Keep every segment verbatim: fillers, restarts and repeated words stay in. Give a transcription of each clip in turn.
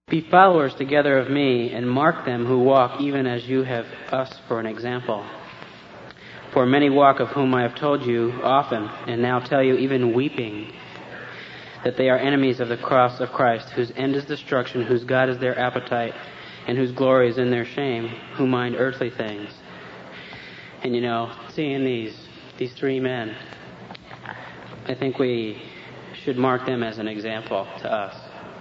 Be followers together of me, and mark them who walk even as you have us for an example. For many walk, of whom I have told you often, and now tell you even weeping, that they are enemies of the cross of Christ, whose end is destruction, whose God is their appetite, and whose glory is in their shame, who mind earthly things. And you know, seeing these these three men, I think we should mark them as an example to us.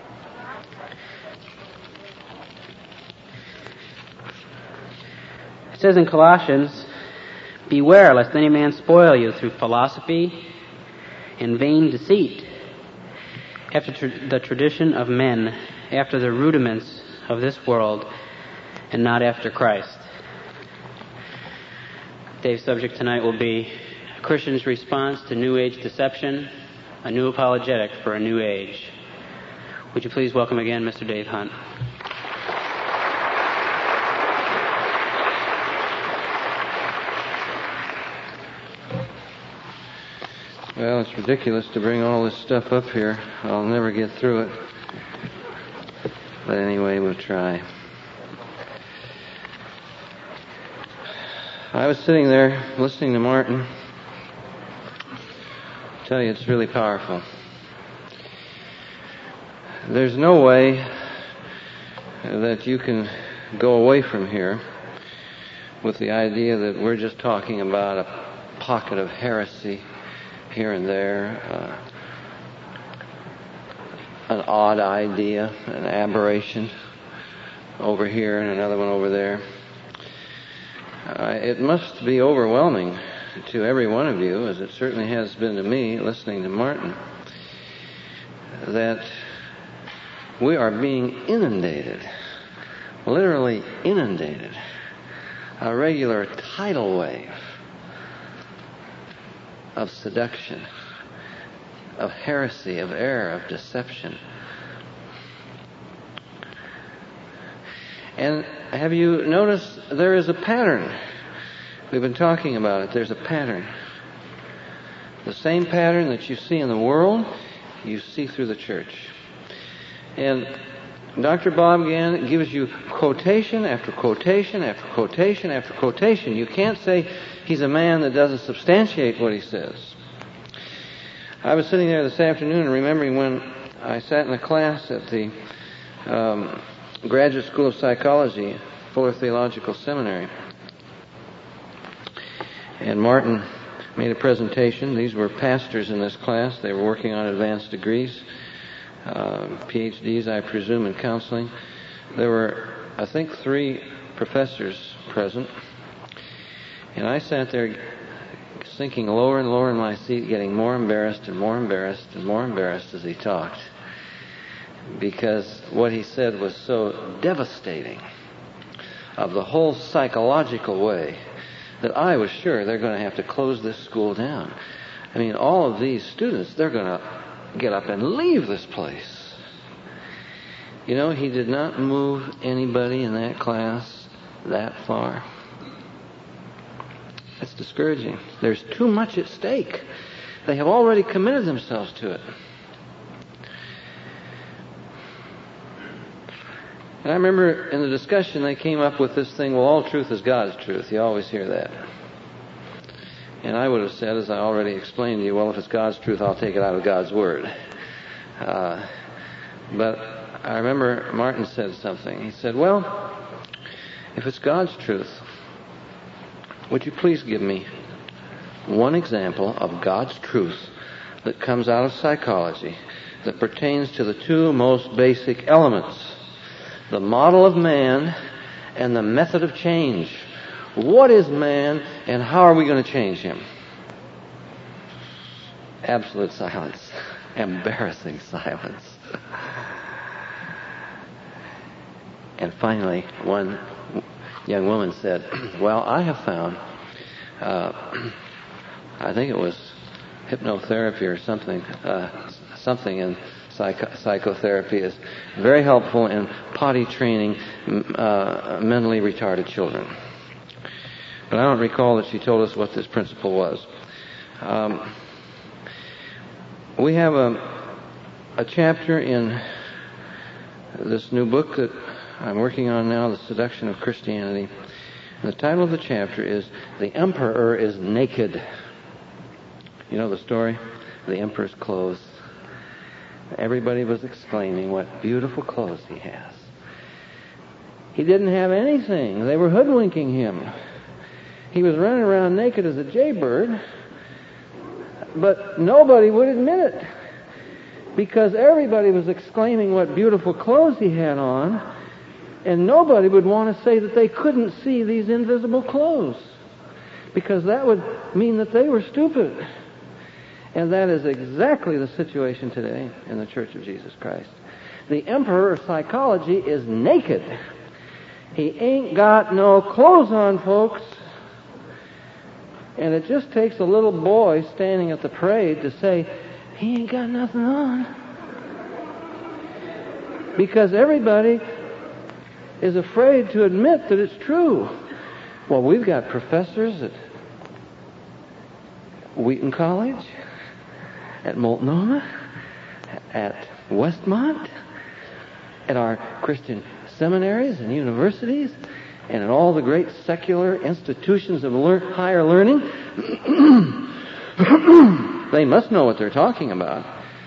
It says in Colossians, beware lest any man spoil you through philosophy and vain deceit, after tra- the tradition of men, after the rudiments of this world, and not after Christ. Dave's subject tonight will be a Christian's response to New Age deception, a new apologetic for a new age. Would you please welcome again Mister Dave Hunt. Well, it's ridiculous to bring all this stuff up here. I'll never get through it. But anyway, we'll try. I was sitting there listening to Martin. I tell you, it's really powerful. There's no way that you can go away from here with the idea that we're just talking about a pocket of heresy here and there, uh, an odd idea, an aberration over here and another one over there. Uh, it must be overwhelming to every one of you, as it certainly has been to me listening to Martin, that we are being inundated, literally inundated, a regular tidal wave of seduction, of heresy, of error, of deception. And have you noticed there is a pattern? We've been talking about it. There's a pattern. The same pattern that you see in the world, you see through the church. And Doctor Bob Gann gives you quotation after quotation after quotation after quotation. You can't say he's a man that doesn't substantiate what he says. I was sitting there this afternoon remembering when I sat in a class at the um, Graduate School of Psychology, Fuller Theological Seminary. And Martin made a presentation. These were pastors in this class. They were working on advanced degrees. Uh, P H Ds, I presume, in counseling. There were, I think, three professors present. And I sat there sinking lower and lower in my seat, getting more embarrassed and more embarrassed and more embarrassed as he talked. Because what he said was so devastating of the whole psychological way that I was sure they're going to have to close this school down. I mean, all of these students, they're going to get up and leave this place. You know, he did not move anybody in that class that far. It's discouraging. There's too much at stake. They have already committed themselves to it. And I remember in the discussion they came up with this thing, well, all truth is God's truth. You always hear that. And I would have said, as I already explained to you, well, if it's God's truth, I'll take it out of God's Word. Uh, but I remember Martin said something. He said, well, if it's God's truth, would you please give me one example of God's truth that comes out of psychology that pertains to the two most basic elements, the model of man and the method of change. What is man and how are we going to change him? Absolute silence. Embarrassing silence. And finally, one young woman said, well, I have found, uh, I think it was hypnotherapy or something, uh, something in psych- psychotherapy is very helpful in potty training uh, mentally retarded children. But I don't recall that she told us what this principle was. Um, we have a, a chapter in this new book that I'm working on now, The Seduction of Christianity. And the title of the chapter is The Emperor is Naked. You know the story? The emperor's clothes. Everybody was exclaiming what beautiful clothes he has. He didn't have anything. They were hoodwinking him. He was running around naked as a jaybird, but nobody would admit it because everybody was exclaiming what beautiful clothes he had on, and nobody would want to say that they couldn't see these invisible clothes because that would mean that they were stupid. And that is exactly the situation today in the Church of Jesus Christ. The emperor of psychology is naked. He ain't got no clothes on, folks. And it just takes a little boy standing at the parade to say, he ain't got nothing on. Because everybody is afraid to admit that it's true. Well, we've got professors at Wheaton College, at Multnomah, at Westmont, at our Christian seminaries and universities, and in all the great secular institutions of lear- higher learning. They must know what they're talking about.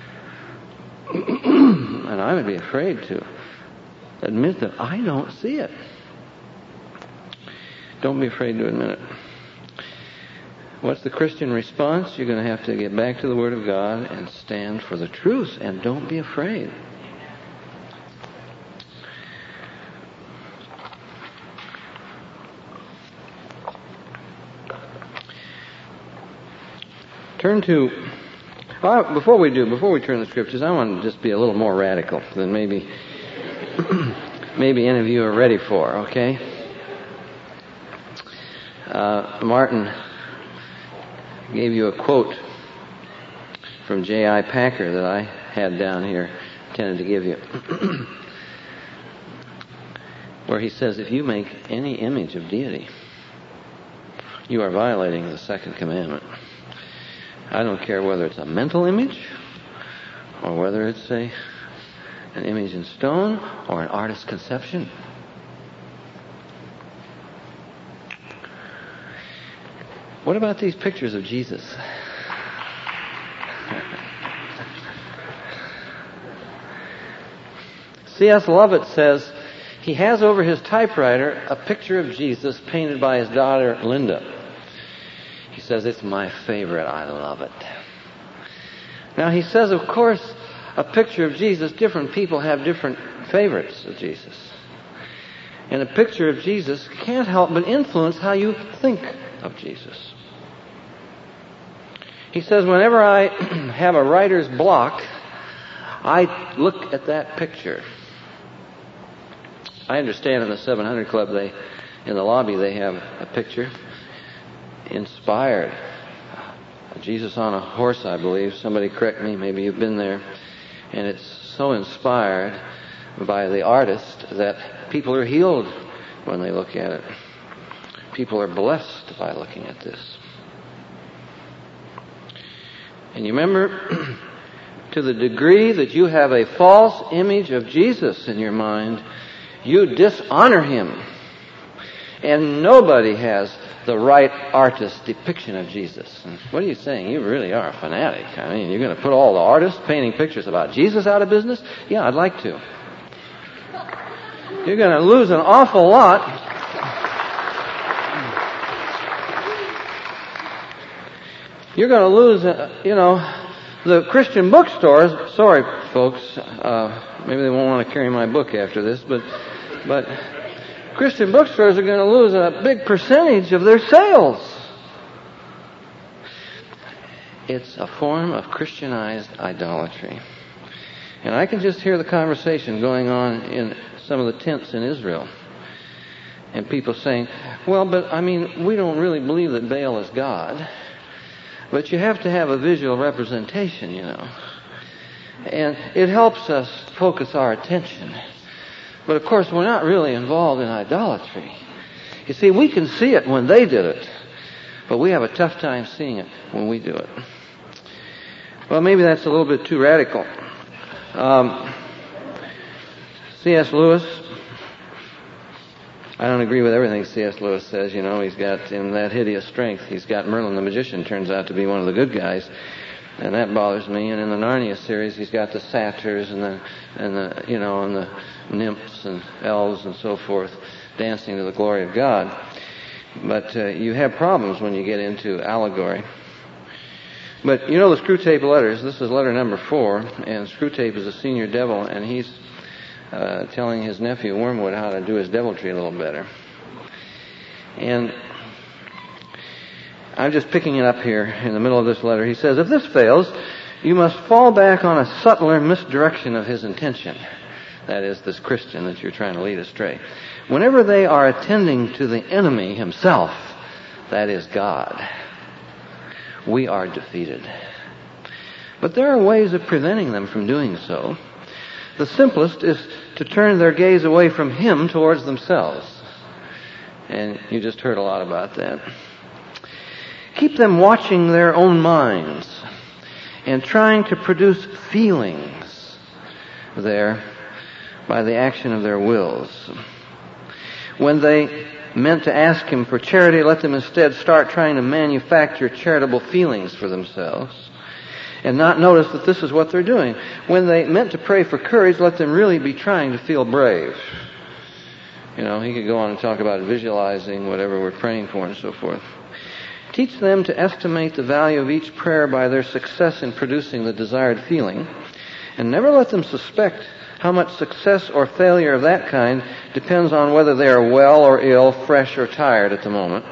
And I would be afraid to admit that I don't see it. Don't be afraid to admit it. What's the Christian response? You're going to have to get back to the Word of God and stand for the truth, and don't be afraid. Turn to, well, before we do, before we turn to the Scriptures, I want to just be a little more radical than maybe, maybe any of you are ready for, okay? Uh, Martin gave you a quote from J I Packer that I had down here, intended to give you, where he says, if you make any image of deity, you are violating the second commandment. I don't care whether it's a mental image or whether it's a an image in stone or an artist's conception. What about these pictures of Jesus? C S Lovett says he has over his typewriter a picture of Jesus painted by his daughter Linda. He says, it's my favorite. I love it. Now, he says, of course, a picture of Jesus, different people have different favorites of Jesus. And a picture of Jesus can't help but influence how you think of Jesus. He says, whenever I have a writer's block, I look at that picture. I understand in the seven hundred Club, they, in the lobby, they have a picture inspired. Jesus on a horse, I believe. Somebody correct me, maybe you've been there. And it's so inspired by the artist that people are healed when they look at it. People are blessed by looking at this. And you remember, to the degree that you have a false image of Jesus in your mind, you dishonor him. And nobody has the right artist's depiction of Jesus. And what are you saying? You really are a fanatic. I mean, you're going to put all the artists painting pictures about Jesus out of business? Yeah, I'd like to. You're going to lose an awful lot. You're going to lose, uh, you know, the Christian bookstores. Sorry, folks. Uh, maybe they won't want to carry my book after this, but, but Christian bookstores are going to lose a big percentage of their sales. It's a form of Christianized idolatry. And I can just hear the conversation going on in some of the tents in Israel. And people saying, well, but I mean, we don't really believe that Baal is God. But you have to have a visual representation, you know. And it helps us focus our attention. But of course, we're not really involved in idolatry. You see, we can see it when they did it, but we have a tough time seeing it when we do it. Well, maybe that's a little bit too radical. Um, C S Lewis, I don't agree with everything C S Lewis says. You know, he's got, in That Hideous Strength, he's got Merlin the Magician, turns out to be one of the good guys. And that bothers me. And in the Narnia series, he's got the satyrs and the, and the, you know, and the nymphs and elves and so forth dancing to the glory of God. But uh, you have problems when you get into allegory. But you know the Screwtape letters. This is letter number four, and Screwtape is a senior devil, and he's uh, telling his nephew Wormwood how to do his deviltry a little better. And I'm just picking it up here in the middle of this letter. He says, if this fails, you must fall back on a subtler misdirection of his intention. That is, this Christian that you're trying to lead astray. Whenever they are attending to the enemy himself, that is God, we are defeated. But there are ways of preventing them from doing so. The simplest is to turn their gaze away from him towards themselves. And you just heard a lot about that. Keep them watching their own minds and trying to produce feelings there by the action of their wills. When they meant to ask him for charity, let them instead start trying to manufacture charitable feelings for themselves and not notice that this is what they're doing. When they meant to pray for courage, let them really be trying to feel brave. You know, he could go on and talk about visualizing whatever we're praying for and so forth. Teach them to estimate the value of each prayer by their success in producing the desired feeling, and never let them suspect how much success or failure of that kind depends on whether they are well or ill, fresh or tired at the moment.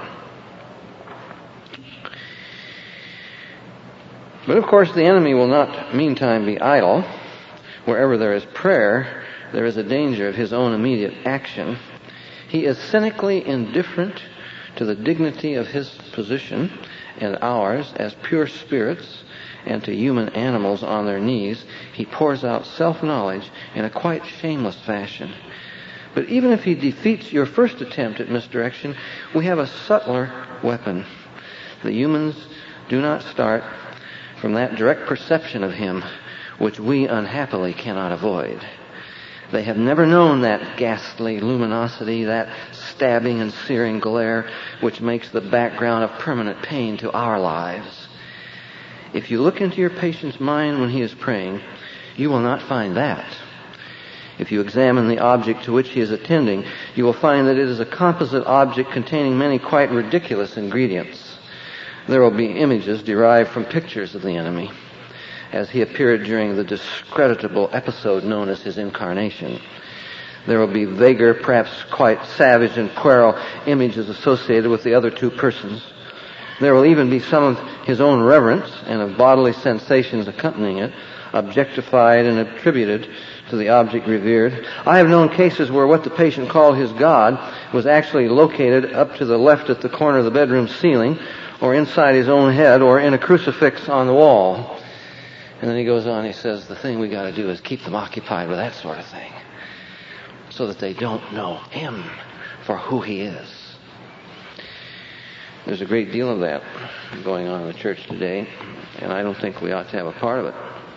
But of course the enemy will not meantime be idle. Wherever there is prayer, there is a danger of his own immediate action. He is cynically indifferent to the dignity of his position and ours as pure spirits, and to human animals on their knees. He pours out self-knowledge in a quite shameless fashion. But even if he defeats your first attempt at misdirection, we have a subtler weapon. The humans do not start from that direct perception of him which we unhappily cannot avoid. They have never known that ghastly luminosity, that stabbing and searing glare which makes the background of permanent pain to our lives. If you look into your patient's mind when he is praying, you will not find that. If you examine the object to which he is attending, you will find that it is a composite object containing many quite ridiculous ingredients. There will be images derived from pictures of the enemy, as he appeared during the discreditable episode known as his incarnation. There will be vaguer, perhaps quite savage and puerile images associated with the other two persons. There will even be some of his own reverence and of bodily sensations accompanying it, objectified and attributed to the object revered. I have known cases where what the patient called his God was actually located up to the left at the corner of the bedroom ceiling, or inside his own head, or in a crucifix on the wall. And then he goes on, he says, the thing we got to do is keep them occupied with that sort of thing, so that they don't know him for who he is. There's a great deal of that going on in the church today, and I don't think we ought to have a part of it.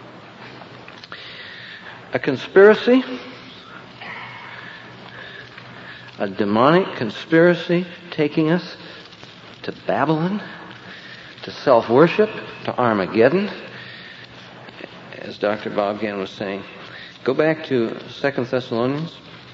A conspiracy, a demonic conspiracy taking us to Babylon, to self-worship, to Armageddon. As Doctor Bobgan was saying, go back to Second Thessalonians,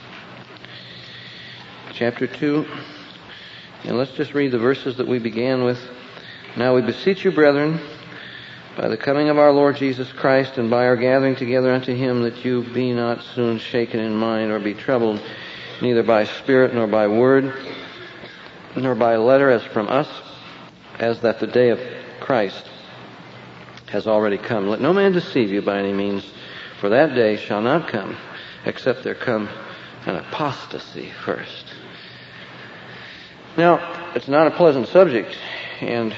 chapter two, and let's just read the verses that we began with. Now we beseech you, brethren, by the coming of our Lord Jesus Christ and by our gathering together unto him, that you be not soon shaken in mind or be troubled, neither by spirit nor by word, nor by letter as from us, as that the day of Christ has already come. Let no man deceive you by any means, for that day shall not come, except there come an apostasy first. Now, it's not a pleasant subject, and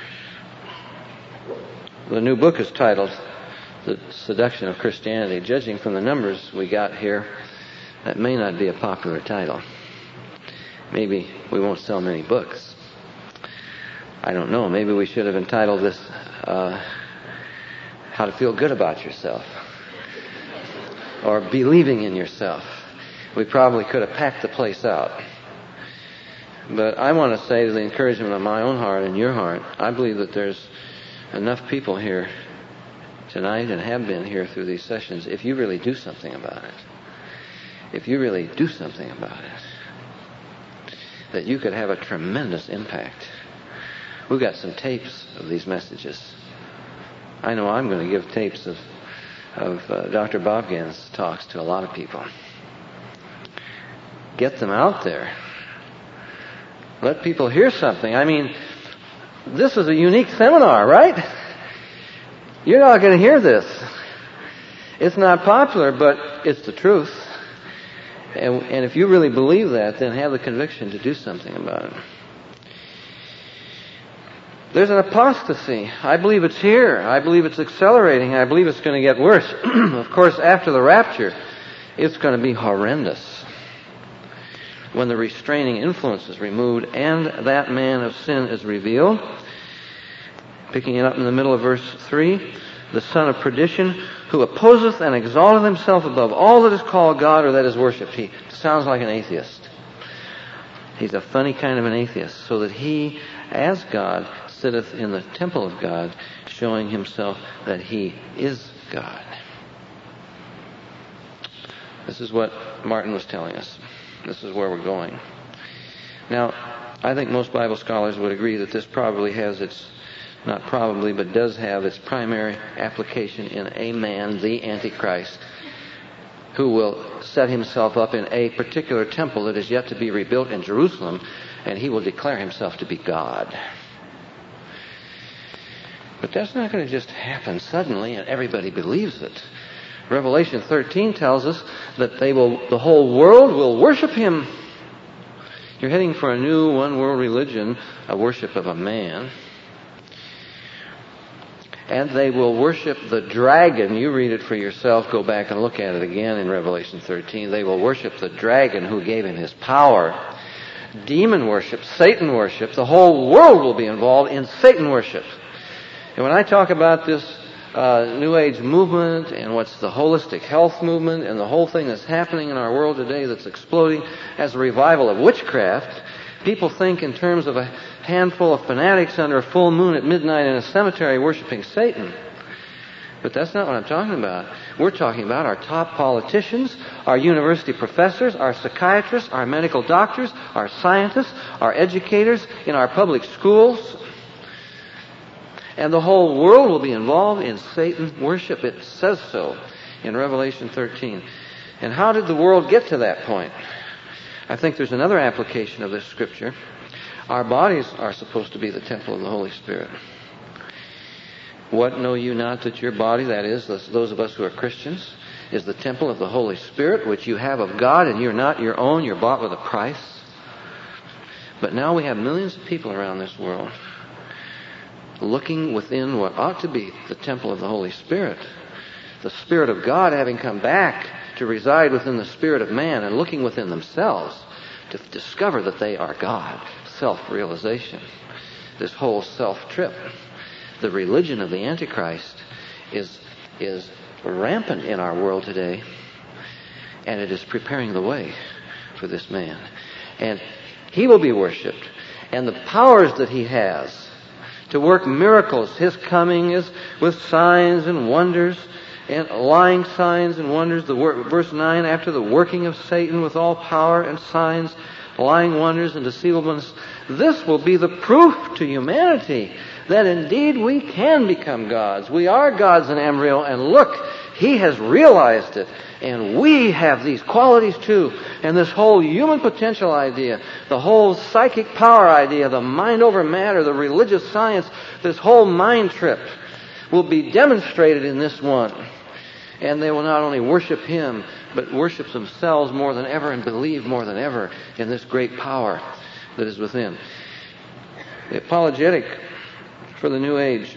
the new book is titled The Seduction of Christianity. Judging from the numbers we got here, that may not be a popular title. Maybe we won't sell many books. I don't know. Maybe we should have entitled this uh, How to Feel Good About Yourself, or Believing in Yourself. we probably could have packed the place out. But I want to say, to the encouragement of my own heart and your heart, I believe that there's enough people here tonight and have been here through these sessions, if you really do something about it, if you really do something about it, that you could have a tremendous impact. We've got some tapes of these messages. I know I'm going to give tapes of, of uh, Doctor Bob Gann's talks to a lot of people. Get them out there. Let people hear something. I mean, this is a unique seminar, right? You're not going to hear this. It's not popular, but it's the truth. And, and if you really believe that, then have the conviction to do something about it. There's an apostasy. I believe it's here. I believe it's accelerating. I believe it's going to get worse. Of course, after the rapture, it's going to be horrendous. When the restraining influence is removed and that man of sin is revealed. Picking it up in the middle of verse three, the son of perdition, who opposeth and exalteth himself above all that is called God or that is worshipped. He sounds like an atheist. He's a funny kind of an atheist, so that he, as God, sitteth in the temple of God, showing himself that he is God. This is what Martin was telling us. This is where we're going. Now, I think most Bible scholars would agree that this probably has its, not probably, but does have its primary application in a man, the Antichrist, who will set himself up in a particular temple that is yet to be rebuilt in Jerusalem, and he will declare himself to be God. But that's not going to just happen suddenly and everybody believes it. Revelation thirteen tells us that they will, the whole world will worship him. You're heading for a new one-world religion, a worship of a man. And they will worship the dragon. You read it for yourself. Go back and look at it again in Revelation thirteen. They will worship the dragon who gave him his power. Demon worship, Satan worship. The whole world will be involved in Satan worship. And when I talk about this uh, New Age movement and what's the holistic health movement and the whole thing that's happening in our world today that's exploding as a revival of witchcraft, people think in terms of a handful of fanatics under a full moon at midnight in a cemetery worshiping Satan. But that's not what I'm talking about. We're talking about our top politicians, our university professors, our psychiatrists, our medical doctors, our scientists, our educators in our public schools. And the whole world will be involved in Satan worship. It says so in Revelation thirteen. And how did the world get to that point? I think there's another application of this scripture. Our bodies are supposed to be the temple of the Holy Spirit. What know you not that your body, that is, those of us who are Christians, is the temple of the Holy Spirit, which you have of God, and you're not your own, you're bought with a price? But now we have millions of people around this world looking within what ought to be the temple of the Holy Spirit. The Spirit of God having come back to reside within the spirit of man and looking within themselves to discover that they are God. Self-realization. This whole self-trip. The religion of the Antichrist is, is rampant in our world today, and it is preparing the way for this man. And he will be worshipped. And the powers that he has to work miracles, his coming is with signs and wonders, and lying signs and wonders. The wor- verse nine, after the working of Satan with all power and signs, lying wonders and deceivableness, this will be the proof to humanity that indeed we can become gods. We are gods in embryo, and look, he has realized it. And we have these qualities too. And this whole human potential idea, the whole psychic power idea, the mind over matter, the religious science, this whole mind trip will be demonstrated in this one. And they will not only worship him, but worship themselves more than ever and believe more than ever in this great power that is within. The apologetic for the New Age,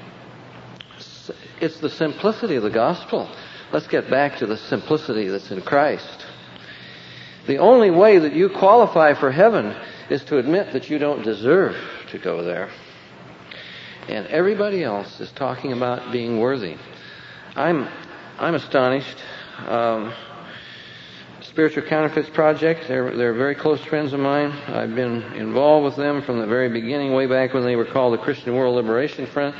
it's the simplicity of the gospel. Let's get back to the simplicity that's in Christ. The only way that you qualify for heaven is to admit that you don't deserve to go there. And everybody else is talking about being worthy. I'm I'm astonished. Um, Spiritual Counterfeits Project. They're, they're very close friends of mine. I've been involved with them from the very beginning, way back when they were called the Christian World Liberation Front.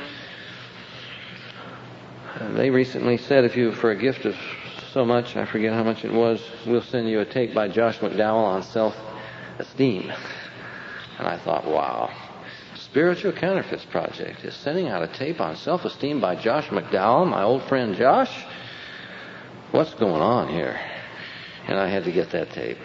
Uh, they recently said, if you, for a gift of so much, I forget how much it was, we'll send you a tape by Josh McDowell on self-esteem. And I thought, wow. Spiritual Counterfeits Project is sending out a tape on self-esteem by Josh McDowell, my old friend Josh. What's going on here? And I had to get that tape.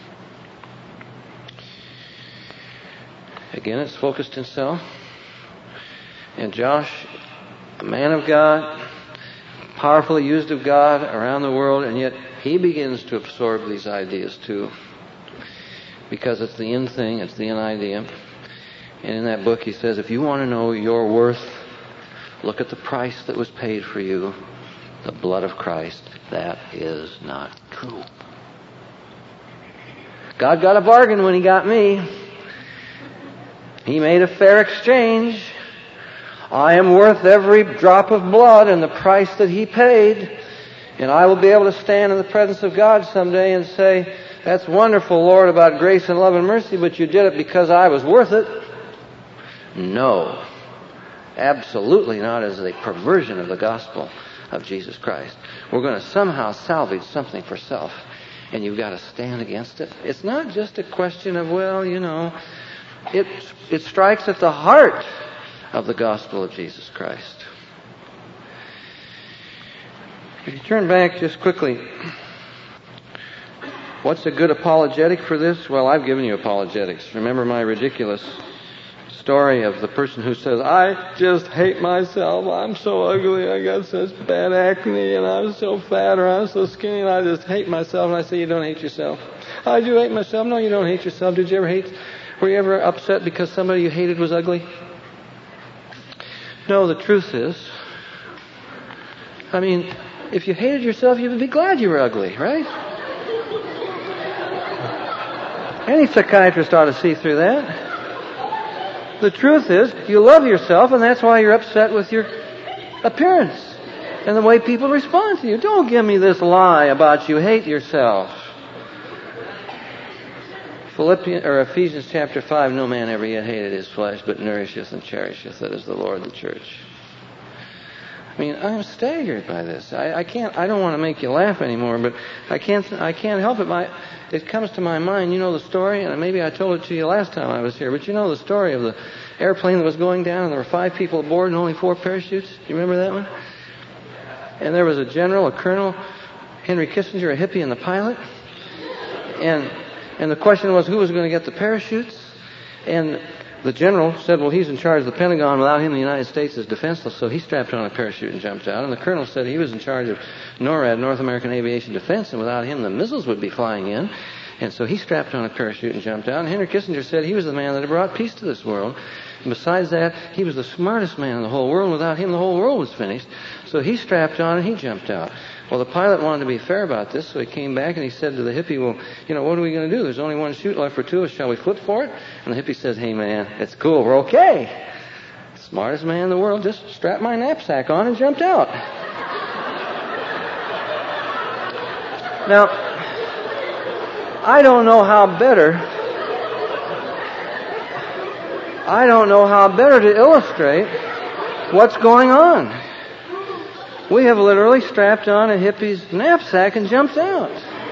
Again, it's focused in self. And Josh, a man of God, powerfully used of God around the world, and yet he begins to absorb these ideas too. Because it's the in thing, it's the in idea. And in that book he says, if you want to know your worth, look at the price that was paid for you, the blood of Christ. That is not true. God got a bargain when he got me. He made a fair exchange. I am worth every drop of blood and the price that he paid. And I will be able to stand in the presence of God someday and say, that's wonderful, Lord, about grace and love and mercy, but you did it because I was worth it. No. Absolutely not, as a perversion of the gospel of Jesus Christ. We're going to somehow salvage something for self, and you've got to stand against it. It's not just a question of, well, you know, it, it strikes at the heart of the gospel of Jesus Christ. If you turn back just quickly, what's a good apologetic for this? Well, I've given you apologetics. Remember my ridiculous story of the person who says, I just hate myself. I'm so ugly. I got such bad acne, and I'm so fat, or I'm so skinny, and I just hate myself. And I say, you don't hate yourself. I do hate myself. No, you don't hate yourself. Did you ever hate? Were you ever upset because somebody you hated was ugly? No, the truth is, I mean, if you hated yourself, you would be glad you were ugly, right? Any psychiatrist ought to see through that. The truth is, you love yourself, and that's why you're upset with your appearance and the way people respond to you. Don't give me this lie about you hate yourself. Philippians or Ephesians chapter five, no man ever yet hated his flesh, but nourisheth and cherisheth it as the Lord of the church. I mean, I'm staggered by this. I, I can't. I don't want to make you laugh anymore, but I can't. I can't help it. My, it comes to my mind. You know the story, and maybe I told it to you last time I was here. But you know the story of the airplane that was going down, and there were five people aboard and only four parachutes. Do you remember that one? And there was a general, a colonel, Henry Kissinger, a hippie, and the pilot. And and the question was, who was going to get the parachutes? And the general said, well, he's in charge of the Pentagon. Without him, the United States is defenseless. So he strapped on a parachute and jumped out. And the colonel said he was in charge of NORAD, North American Aviation Defense, and without him, the missiles would be flying in. And so he strapped on a parachute and jumped out. And Henry Kissinger said he was the man that had brought peace to this world. And besides that, he was the smartest man in the whole world. Without him, the whole world was finished. So he strapped on and he jumped out. Well, the pilot wanted to be fair about this, so he came back and he said to the hippie, well, you know, what are we going to do? There's only one chute left for two of us. Shall we flip for it? And the hippie says, hey, man, it's cool. We're okay. Smartest man in the world just strapped my knapsack on and jumped out. Now, I don't know how better, I don't know how better to illustrate what's going on. We have literally strapped on a hippie's knapsack and jumped out.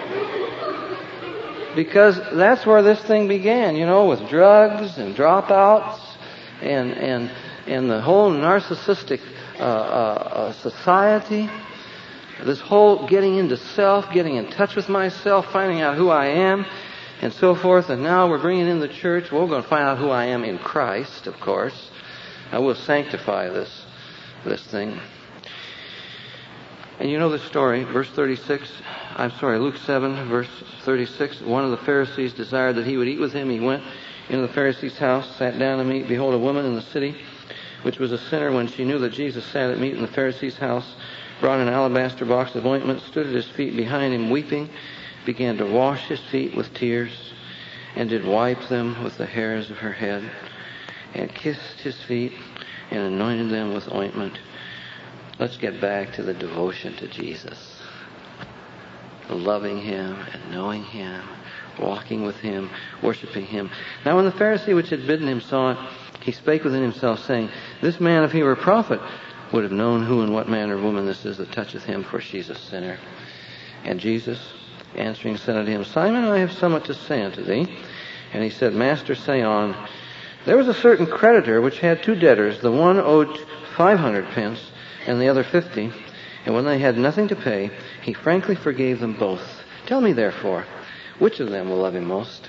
Because that's where this thing began, you know, with drugs and dropouts and and and the whole narcissistic uh, uh, uh, society. This whole getting into self, getting in touch with myself, finding out who I am, and so forth. And now we're bringing in the church. Well, we're going to find out who I am in Christ, of course. I will sanctify this this thing. And you know the story, verse thirty-six, I'm sorry, Luke seven, verse thirty-six. One of the Pharisees desired that he would eat with him. He went into the Pharisee's house, sat down to meat. Behold, a woman in the city, which was a sinner, when she knew that Jesus sat at meat in the Pharisee's house, brought an alabaster box of ointment, stood at his feet behind him, weeping, began to wash his feet with tears, and did wipe them with the hairs of her head, and kissed his feet, and anointed them with ointment. Let's get back to the devotion to Jesus. loving Him and knowing Him, walking with Him, worshiping Him. Now when the Pharisee which had bidden him saw it, he spake within himself, saying, This man, if he were a prophet, would have known who and what manner of woman this is that toucheth him, for she's a sinner. And Jesus, answering, said unto him, Simon, I have somewhat to say unto thee. And he said, Master, say on. There was a certain creditor which had two debtors. The one owed five hundred pence, and the other fifty. And when they had nothing to pay, he frankly forgave them both. Tell me, therefore, which of them will love him most?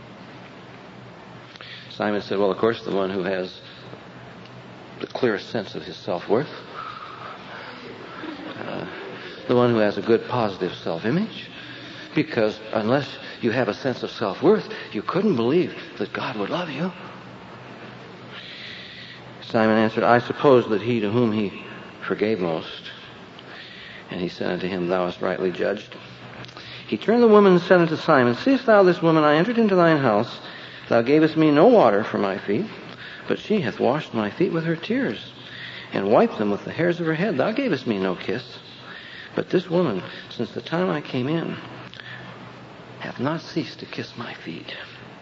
Simon said, Well, of course, the one who has the clearest sense of his self-worth. Uh, the one who has a good, positive self-image. Because unless you have a sense of self-worth, you couldn't believe that God would love you. Simon answered, I suppose that he to whom he forgave most. And he said unto him, Thou hast rightly judged. He turned the woman and said unto Simon, Seest thou this woman? I entered into thine house. Thou gavest me no water for my feet, but she hath washed my feet with her tears, and wiped them with the hairs of her head. Thou gavest me no kiss. But this woman, since the time I came in, hath not ceased to kiss my feet.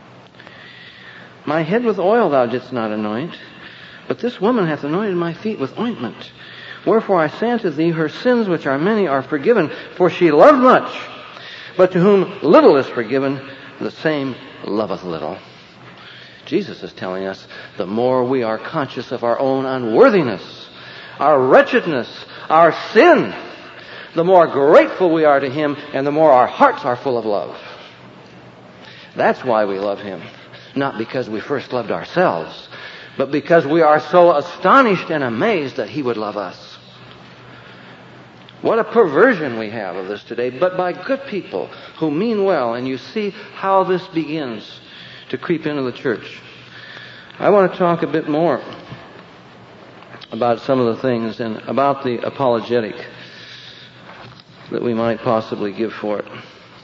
My head with oil thou didst not anoint, but this woman hath anointed my feet with ointment. Wherefore I say unto thee, her sins which are many are forgiven, for she loved much. But to whom little is forgiven, the same loveth little. Jesus is telling us the more we are conscious of our own unworthiness, our wretchedness, our sin, the more grateful we are to Him, and the more our hearts are full of love. That's why we love Him. Not because we first loved ourselves, but because we are so astonished and amazed that He would love us. What a perversion we have of this today, but by good people who mean well, and you see how this begins to creep into the church. I want to talk a bit more about some of the things and about the apologetic that we might possibly give for it.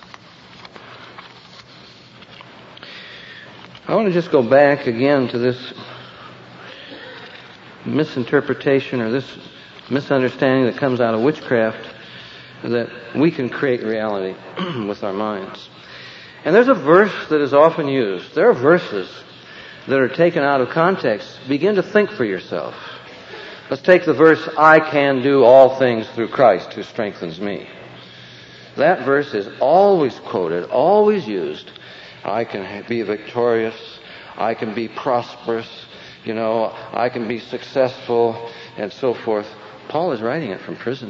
I want to just go back again to this misinterpretation or this misunderstanding that comes out of witchcraft, that we can create reality with our minds. And there's a verse that is often used. There are verses that are taken out of context. Begin to think for yourself. Let's take the verse, I can do all things through Christ who strengthens me. That verse is always quoted, always used. I can be victorious. I can be prosperous. You know, I can be successful, and so forth. Paul is writing it from prison.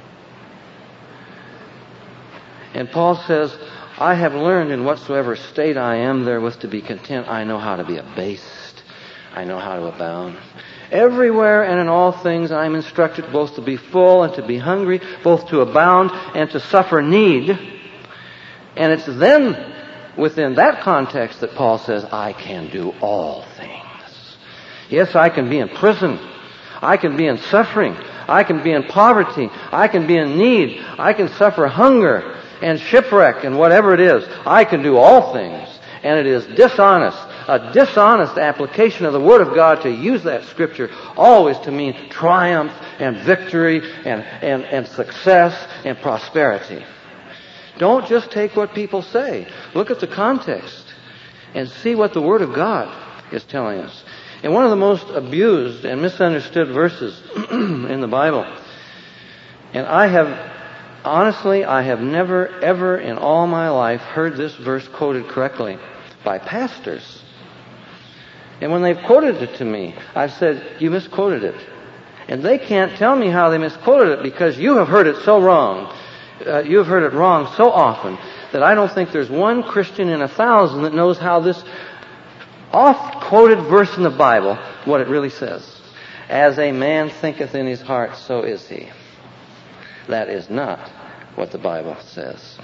And Paul says, I have learned in whatsoever state I am therewith to be content. I know how to be abased. I know how to abound. Everywhere and in all things I am instructed both to be full and to be hungry, both to abound and to suffer need. And it's then within that context that Paul says, I can do all things. Yes, I can be in prison. I can be in suffering. I can be in poverty. I can be in need. I can suffer hunger and shipwreck and whatever it is. I can do all things. And it is dishonest, a dishonest application of the Word of God to use that Scripture always to mean triumph and victory and, and, and success and prosperity. Don't just take what people say. Look at the context and see what the Word of God is telling us. And one of the most abused and misunderstood verses in the Bible, and I have, honestly, I have never, ever in all my life heard this verse quoted correctly by pastors. And when they've quoted it to me, I've said, you misquoted it. And they can't tell me how they misquoted it because you have heard it so wrong. Uh, you have heard it wrong so often that I don't think there's one Christian in a thousand that knows how this oft-quoted verse in the Bible, what it really says. As a man thinketh in his heart, so is he. That is not what the Bible says.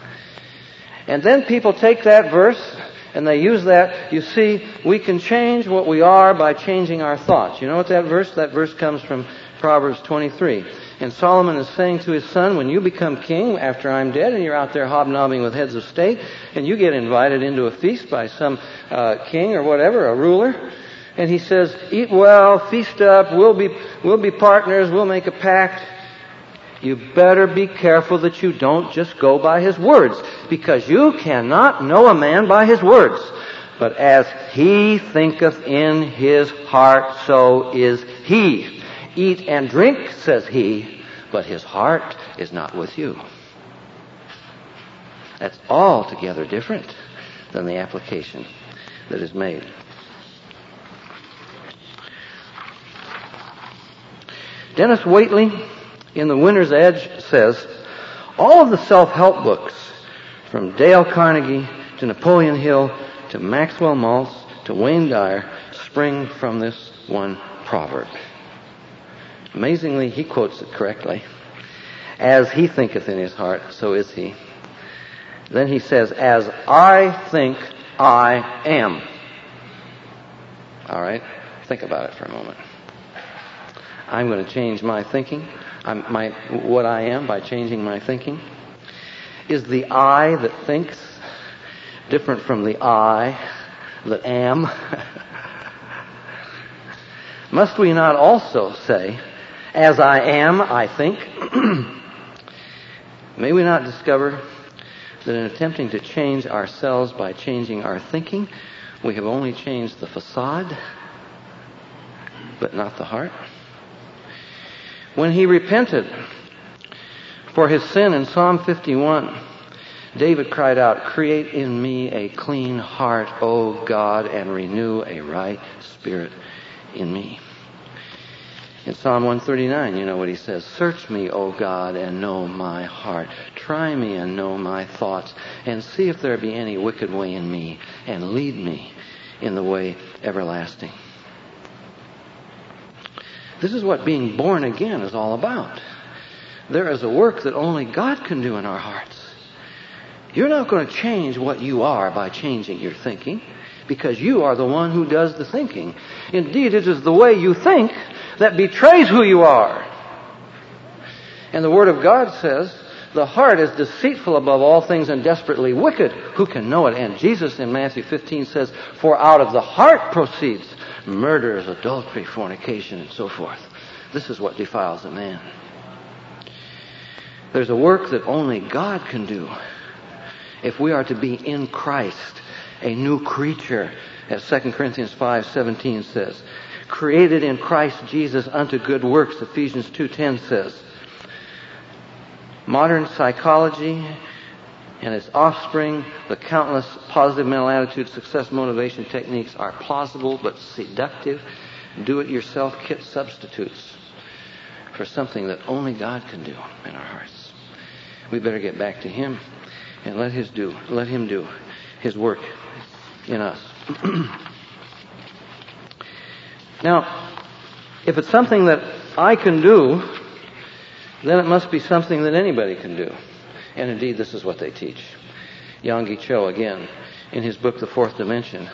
And then people take that verse and they use that. You see, we can change what we are by changing our thoughts. You know what that verse? That verse comes from Proverbs twenty-three. And Solomon is saying to his son, when you become king after I'm dead and you're out there hobnobbing with heads of state and you get invited into a feast by some uh, king or whatever, a ruler, and he says, eat well, feast up, we'll be, we'll be partners, we'll make a pact. You better be careful that you don't just go by his words, because you cannot know a man by his words. But as he thinketh in his heart, so is he. Eat and drink, says he, but his heart is not with you. That's altogether different than the application that is made. Dennis Waitley in The Winner's Edge says, all of the self-help books, from Dale Carnegie to Napoleon Hill to Maxwell Maltz to Wayne Dyer, spring from this one proverb. Amazingly, he quotes it correctly. As he thinketh in his heart, so is he. Then he says, as I think, I am. All right? Think about it for a moment. I'm going to change my thinking, I'm, my, what I am, by changing my thinking. Is the I that thinks different from the I that am? Must we not also say, as I am, I think? May we not discover that in attempting to change ourselves by changing our thinking, we have only changed the facade, but not the heart? When he repented for his sin in Psalm fifty-one, David cried out, create in me a clean heart, O God, and renew a right spirit in me. In Psalm one thirty-nine, you know what he says, search me, O God, and know my heart. Try me and know my thoughts, and see if there be any wicked way in me, and lead me in the way everlasting. This is what being born again is all about. There is a work that only God can do in our hearts. You're not going to change what you are by changing your thinking, because you are the one who does the thinking. Indeed, it is the way you think that betrays who you are. And the Word of God says, the heart is deceitful above all things and desperately wicked. Who can know it? And Jesus in Matthew fifteen says, for out of the heart proceeds murders, adultery, fornication, and so forth. This is what defiles a man. There's a work that only God can do if we are to be in Christ, a new creature, as Second Corinthians five seventeen says. Created in Christ Jesus unto good works, Ephesians two ten says. Modern psychology and its offspring, the countless positive mental attitude, success motivation techniques are plausible but seductive, do-it-yourself kit substitutes for something that only God can do in our hearts. We better get back to Him and let His do, let Him do His work in us. Now, if it's something that I can do, then it must be something that anybody can do. And indeed, this is what they teach. Yonggi Cho, again, in his book, The Fourth Dimension,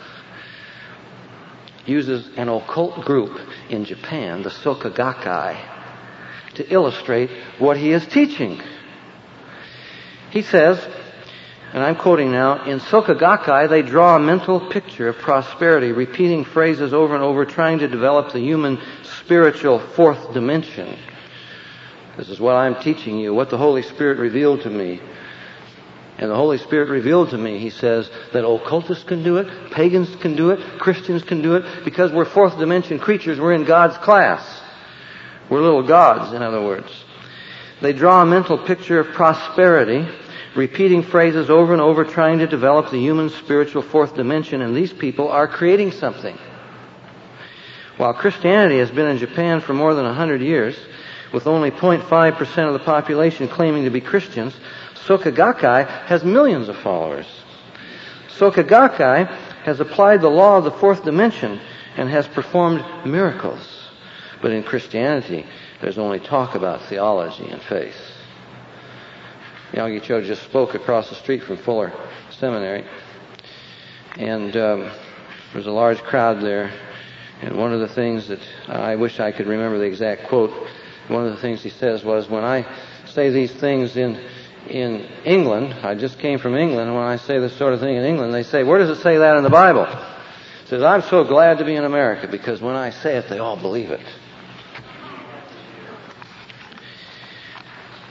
uses an occult group in Japan, the Soka Gakkai, to illustrate what he is teaching. He says, and I'm quoting now, in Soka Gakkai, they draw a mental picture of prosperity, repeating phrases over and over, trying to develop the human spiritual fourth dimension. This is what I'm teaching you, what the Holy Spirit revealed to me. And the Holy Spirit revealed to me, he says, that occultists can do it, pagans can do it, Christians can do it, because we're fourth dimension creatures, we're in God's class. We're little gods, in other words. They draw a mental picture of prosperity, repeating phrases over and over, trying to develop the human spiritual fourth dimension, and these people are creating something. While Christianity has been in Japan for more than a hundred years, with only zero point five percent of the population claiming to be Christians, Soka Gakkai has millions of followers. Soka Gakkai has applied the law of the fourth dimension and has performed miracles. But in Christianity, there's only talk about theology and faith. Yonggi Cho just spoke across the street from Fuller Seminary, and um, there's a large crowd there. And one of the things that I wish I could remember the exact quote. One of the things he says was, when I say these things in in England, I just came from England, and when I say this sort of thing in England, they say, where does it say that in the Bible? He says, I'm so glad to be in America, because when I say it, they all believe it.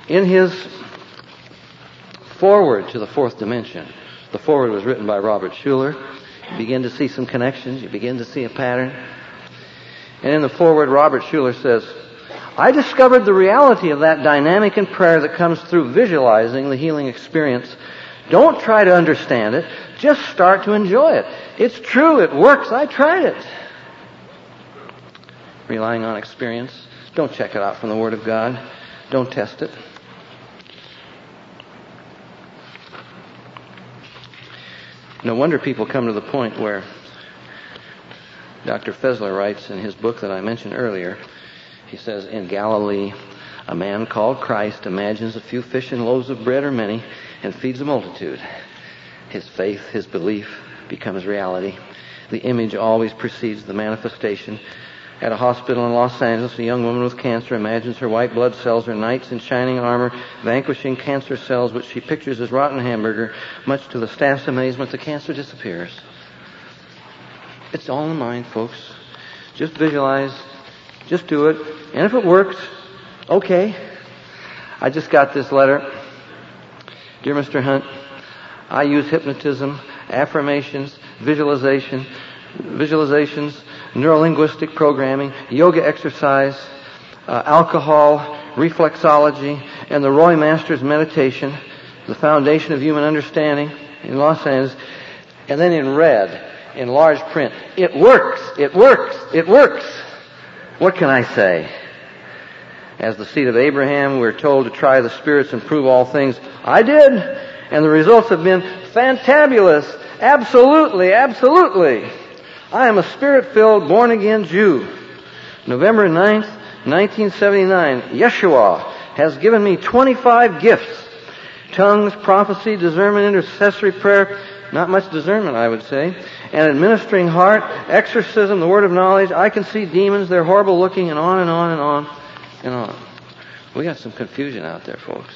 In his foreword to The Fourth Dimension, the foreword was written by Robert Schuller. You begin to see some connections. You begin to see a pattern. And in the foreword, Robert Schuller says, I discovered the reality of that dynamic in prayer that comes through visualizing the healing experience. Don't try to understand it. Just start to enjoy it. It's true. It works. I tried it. Relying on experience. Don't check it out from the Word of God. Don't test it. No wonder people come to the point where Doctor Fessler writes in his book that I mentioned earlier, he says, in Galilee, a man called Christ imagines a few fish and loaves of bread or many and feeds a multitude. His faith, his belief becomes reality. The image always precedes the manifestation. At a hospital in Los Angeles, a young woman with cancer imagines her white blood cells are knights in shining armor, vanquishing cancer cells, which she pictures as rotten hamburger. Much to the staff's amazement, the cancer disappears. It's all in the mind, folks. Just visualize. Just do it. And if it works, okay. I just got this letter. Dear Mister Hunt, I use hypnotism, affirmations, visualization, visualizations, neurolinguistic programming, yoga exercise, uh, alcohol, reflexology, and the Roy Masters meditation, the foundation of human understanding in Los Angeles. And then in red, in large print, it works, it works, it works. What can I say? As the seed of Abraham, we're told to try the spirits and prove all things. I did, and the results have been fantabulous. Absolutely, absolutely. I am a spirit-filled, born-again Jew. November ninth, nineteen seventy-nine, Yeshua has given me twenty-five gifts. Tongues, prophecy, discernment, intercessory prayer, not much discernment, I would say, and administering heart, exorcism, the word of knowledge. I can see demons, they're horrible looking, and on and on and on and on. We got some confusion out there, folks.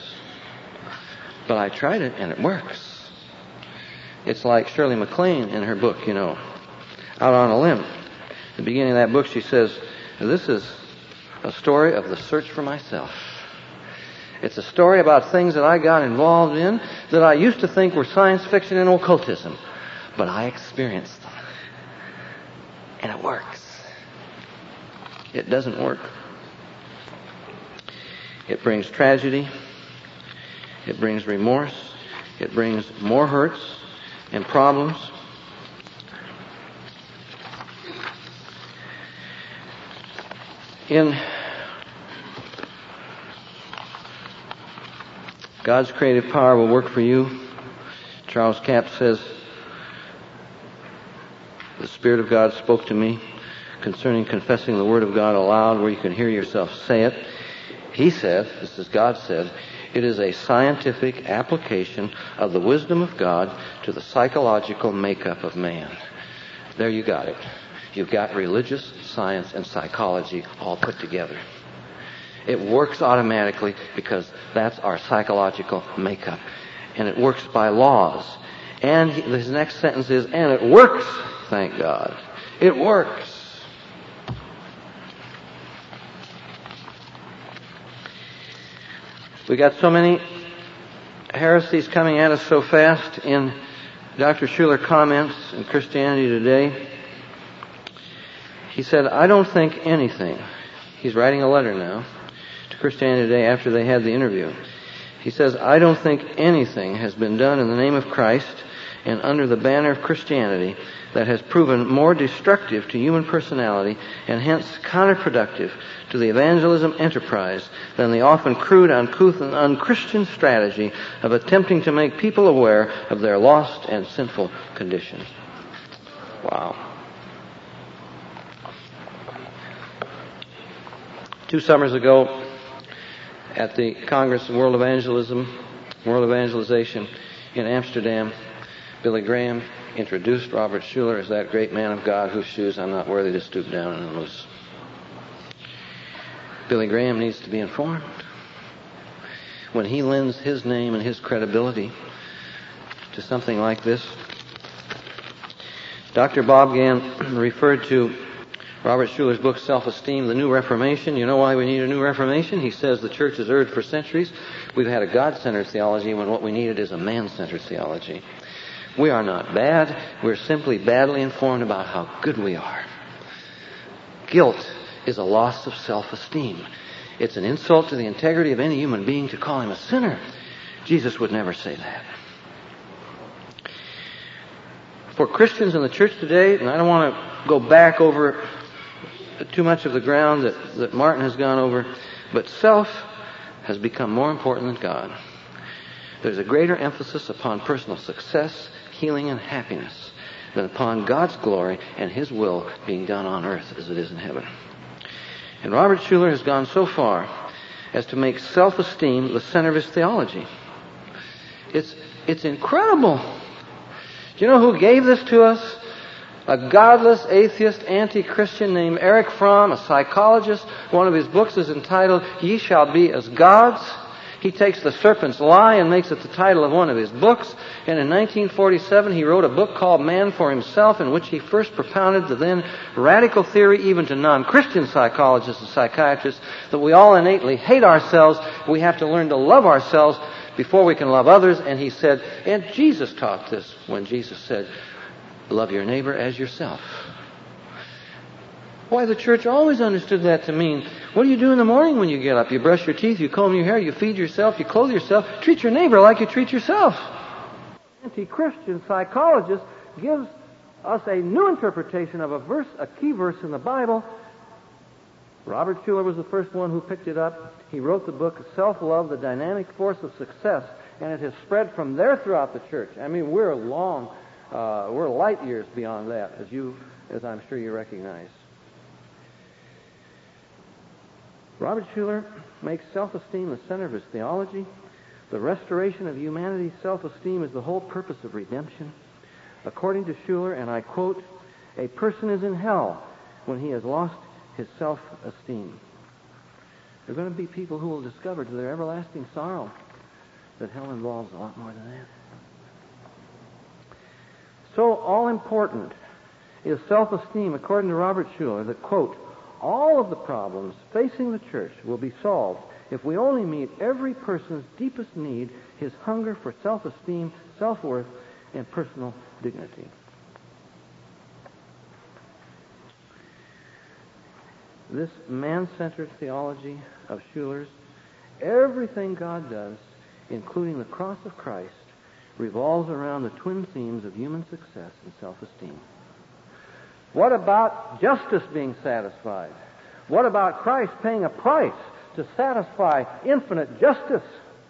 But I tried it, and it works. It's like Shirley MacLaine in her book, you know, Out on a Limb. At the beginning of that book, she says, this is a story of the search for myself. It's a story about things that I got involved in that I used to think were science fiction and occultism. But I experienced them. And it works. It doesn't work. It brings tragedy. It brings remorse. It brings more hurts and problems. In God's creative power will work for you, Charles Capps says, the Spirit of God spoke to me concerning confessing the Word of God aloud where you can hear yourself say it. He said, this is God said, it is a scientific application of the wisdom of God to the psychological makeup of man. There you got it. You've got religious, science, and psychology all put together. It works automatically because that's our psychological makeup. And it works by laws. And his next sentence is, and it works, thank God. It works. We got so many heresies coming at us so fast in Doctor Schuller comments in Christianity Today. He said, I don't think anything. He's writing a letter now to Christianity Today after they had the interview. He says, I don't think anything has been done in the name of Christ and under the banner of Christianity that has proven more destructive to human personality and hence counterproductive to the evangelism enterprise than the often crude, uncouth, and unchristian strategy of attempting to make people aware of their lost and sinful condition. Wow. Two summers ago, at the Congress of World Evangelism, World Evangelization in Amsterdam, Billy Graham introduced Robert Schuller as that great man of God whose shoes I'm not worthy to stoop down and unloose. Billy Graham needs to be informed. When he lends his name and his credibility to something like this, Doctor Bob Gann referred to Robert Schuller's book, Self-Esteem, The New Reformation. You know why we need a new reformation? He says the church has urged for centuries. We've had a God-centered theology when what we needed is a man-centered theology. We are not bad. We're simply badly informed about how good we are. Guilt is a loss of self-esteem. It's an insult to the integrity of any human being to call him a sinner. Jesus would never say that. For Christians in the church today, and I don't want to go back over too much of the ground that, that Martin has gone over, but self has become more important than God. There's a greater emphasis upon personal success, healing, and happiness than upon God's glory and His will being done on earth as it is in heaven. And Robert Schuller has gone so far as to make self-esteem the center of his theology. It's, it's incredible. Do you know who gave this to us? A godless, atheist, anti-Christian named Erich Fromm, a psychologist. One of his books is entitled, Ye Shall Be as Gods. He takes the serpent's lie and makes it the title of one of his books. And in nineteen forty-seven, he wrote a book called Man for Himself, in which he first propounded the then radical theory, even to non-Christian psychologists and psychiatrists, that we all innately hate ourselves. We have to learn to love ourselves before we can love others. And he said, and Jesus taught this when Jesus said, love your neighbor as yourself. Why, the church always understood that to mean, what do you do in the morning when you get up? You brush your teeth, you comb your hair, you feed yourself, you clothe yourself. Treat your neighbor like you treat yourself. Anti-Christian psychologist gives us a new interpretation of a verse, a key verse in the Bible. Robert Schuller was the first one who picked it up. He wrote the book, Self-Love, the Dynamic Force of Success, and it has spread from there throughout the church. I mean, we're long, uh, we're light years beyond that, as you, as I'm sure you recognize. Robert Schuller makes self-esteem the center of his theology. The restoration of humanity's self-esteem is the whole purpose of redemption. According to Schuller, and I quote, a person is in hell when he has lost his self-esteem. There are going to be people who will discover to their everlasting sorrow that hell involves a lot more than that. So all important is self-esteem, according to Robert Schuller, that, quote, all of the problems facing the church will be solved if we only meet every person's deepest need, his hunger for self-esteem, self-worth, and personal dignity. This man-centered theology of Schuller's, everything God does, including the cross of Christ, revolves around the twin themes of human success and self-esteem. What about justice being satisfied? What about Christ paying a price to satisfy infinite justice?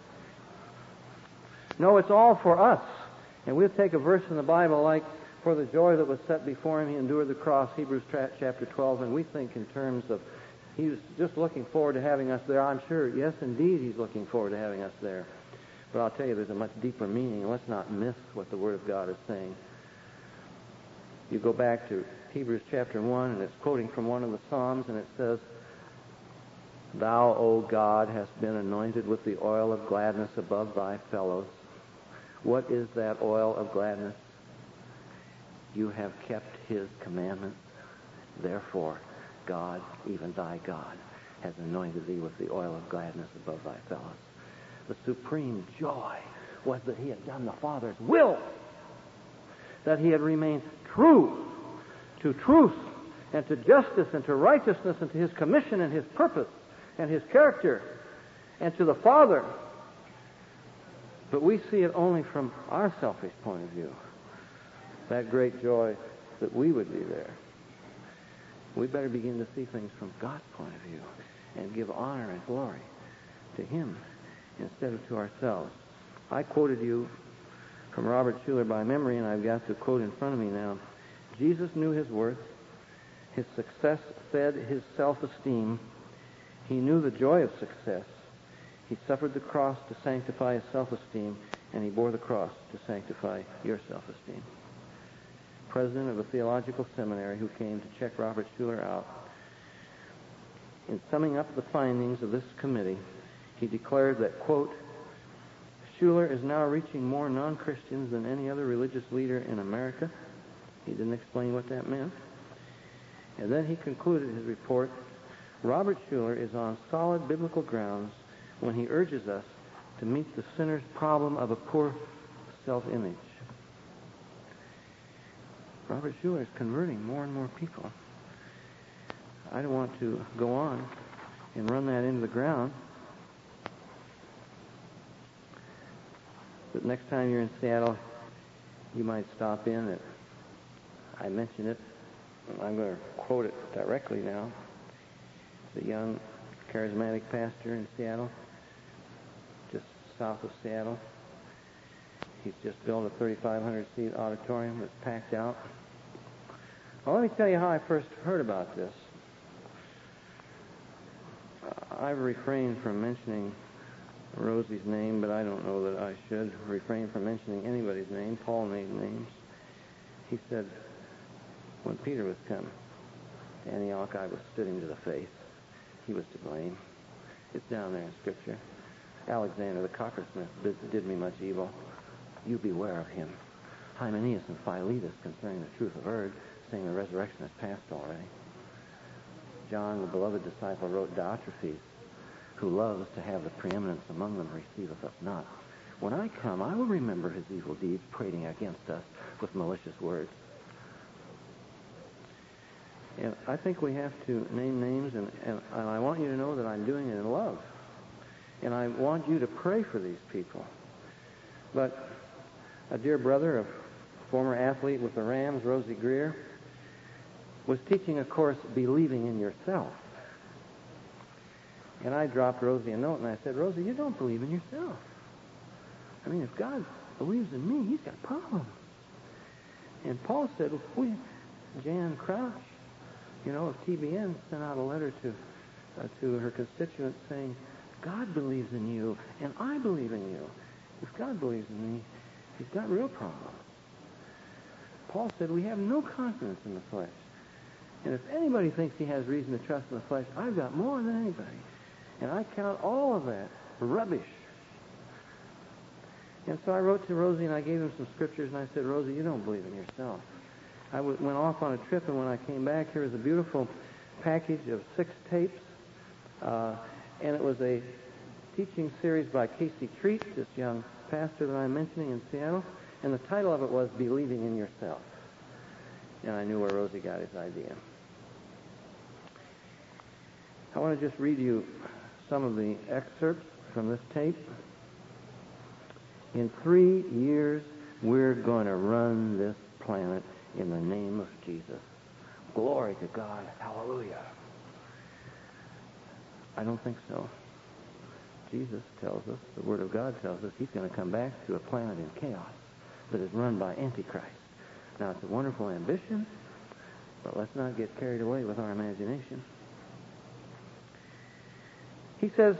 No, it's all for us. And we'll take a verse in the Bible like, for the joy that was set before him, he endured the cross, Hebrews chapter twelve, and we think in terms of he was just looking forward to having us there. I'm sure, yes, indeed, he's looking forward to having us there. But I'll tell you, there's a much deeper meaning. Let's not miss what the Word of God is saying. You go back to Hebrews chapter one, and it's quoting from one of the Psalms, and it says, Thou, O God, hast been anointed with the oil of gladness above thy fellows. What is that oil of gladness? You have kept his commandments. Therefore, God, even thy God, has anointed thee with the oil of gladness above thy fellows. The supreme joy was that he had done the Father's will, that he had remained true to truth and to justice and to righteousness and to his commission and his purpose and his character and to the Father. But we see it only from our selfish point of view. That great joy that we would be there. We better begin to see things from God's point of view and give honor and glory to him instead of to ourselves. I quoted you from Robert Schuller by memory, and I've got the quote in front of me now. Jesus knew his worth. His success fed his self-esteem. He knew the joy of success. He suffered the cross to sanctify his self-esteem, and he bore the cross to sanctify your self-esteem. President of a theological seminary who came to check Robert Schuller out. In summing up the findings of this committee, he declared that, quote, Schuller is now reaching more non-Christians than any other religious leader in America. He didn't explain what that meant. And then he concluded his report, Robert Schuller is on solid biblical grounds when he urges us to meet the sinner's problem of a poor self-image. Robert Schuller is converting more and more people. I don't want to go on and run that into the ground. But next time you're in Seattle, you might stop in. At, I mention it, and I'm going to quote it directly now. The young charismatic pastor in Seattle, just south of Seattle. He's just built a thirty-five hundred seat auditorium that's packed out. Well, let me tell you how I first heard about this. I've refrained from mentioning Rosie's name, but I don't know that I should refrain from mentioning anybody's name. Paul made names. He said, when Peter was come to Antioch, I withstood him to the face. He was to blame. It's down there in Scripture. Alexander the coppersmith did, did me much evil. You beware of him. Hymenaeus and Philetus concerning the truth of word, saying the resurrection has passed already. John, the beloved disciple, wrote, Diotrephes, who loves to have the preeminence among them, receiveth us not. When I come, I will remember his evil deeds, prating against us with malicious words. And I think we have to name names, and, and, and I want you to know that I'm doing it in love. And I want you to pray for these people. But a dear brother, a former athlete with the Rams, Rosie Greer, was teaching a course, Believing in Yourself. And I dropped Rosie a note, and I said, Rosie, you don't believe in yourself. I mean, if God believes in me, he's got problems. And Paul said, we, Jan Crouch, you know, of T B N, sent out a letter to uh, to her constituents saying, God believes in you, and I believe in you. If God believes in me, he's got real problems. Paul said, we have no confidence in the flesh. And if anybody thinks he has reason to trust in the flesh, I've got more than anybody. And I count all of that rubbish. And so I wrote to Rosie, and I gave him some scriptures, and I said, Rosie, you don't believe in yourself. I w- went off on a trip, and when I came back, here was a beautiful package of six tapes. Uh, and it was a teaching series by Casey Treat, this young pastor that I'm mentioning in Seattle. And the title of it was Believing in Yourself. And I knew where Rosie got his idea. I want to just read you some of the excerpts from this tape. In three years, we're going to run this planet in the name of Jesus. Glory to God. Hallelujah. I don't think so. Jesus tells us, the Word of God tells us, he's going to come back to a planet in chaos that is run by Antichrist. Now, it's a wonderful ambition, but let's not get carried away with our imagination. He says,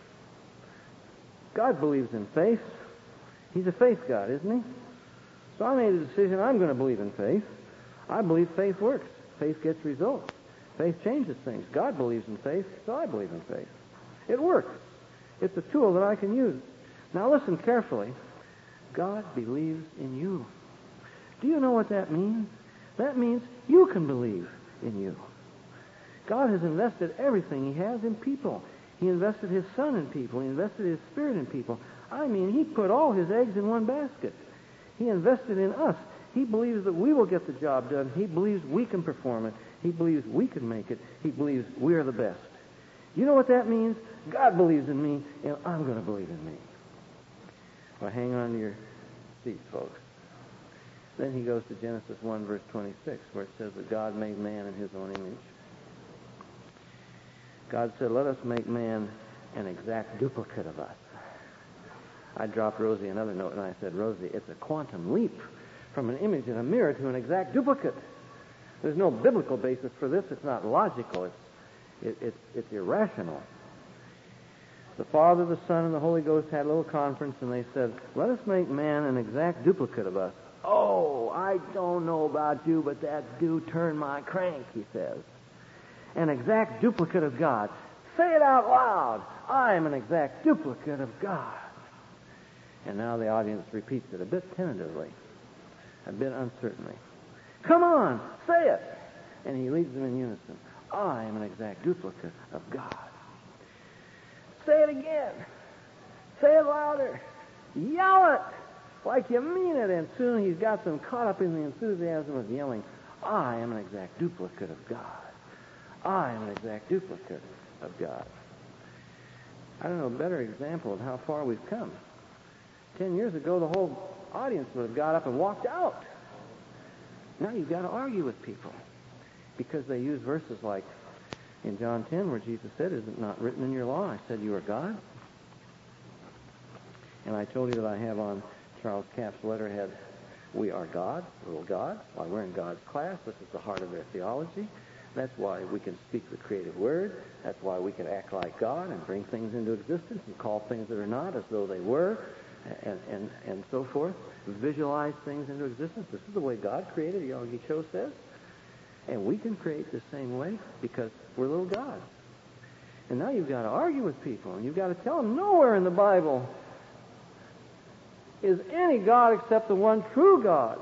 God believes in faith. He's a faith God, isn't he? So I made a decision, I'm going to believe in faith. I believe faith works. Faith gets results. Faith changes things. God believes in faith, so I believe in faith. It works. It's a tool that I can use. Now listen carefully. God believes in you. Do you know what that means? That means you can believe in you. God has invested everything he has in people. He invested his Son in people. He invested his Spirit in people. I mean, he put all his eggs in one basket. He invested in us. He believes that we will get the job done. He believes we can perform it. He believes we can make it. He believes we are the best. You know what that means? God believes in me, and I'm going to believe in me. Well, hang on to your seats, folks. Then he goes to Genesis one, verse twenty-six, where it says that God made man in his own image. God said, let us make man an exact duplicate of us. I dropped Rosie another note, and I said, Rosie, it's a quantum leap from an image in a mirror to an exact duplicate. There's no biblical basis for this. It's not logical. It's, it, it's, it's irrational. The Father, the Son, and the Holy Ghost had a little conference, and they said, let us make man an exact duplicate of us. Oh, I don't know about you, but that do turn my crank, he says. An exact duplicate of God. Say it out loud. I am an exact duplicate of God. And now the audience repeats it a bit tentatively, a bit uncertainly. Come on, say it. And he leads them in unison. I am an exact duplicate of God. Say it again. Say it louder. Yell it like you mean it. And soon he's got them caught up in the enthusiasm of yelling, I am an exact duplicate of God. I am an exact duplicate of God. I don't know a better example of how far we've come. Ten years ago, the whole audience would have got up and walked out. Now you've got to argue with people because they use verses like in John ten where Jesus said, is it not written in your law, I said you are God? And I told you that I have on Charles Capp's letterhead, we are God, little God. Why, we're in God's class. This is the heart of their theology. That's why we can speak the creative word. That's why we can act like God and bring things into existence and call things that are not as though they were, and, and, and so forth. Visualize things into existence. This is the way God created, Yogi Cho says. And we can create the same way because we're little gods. And now you've got to argue with people, and you've got to tell them nowhere in the Bible is any God except the one true God.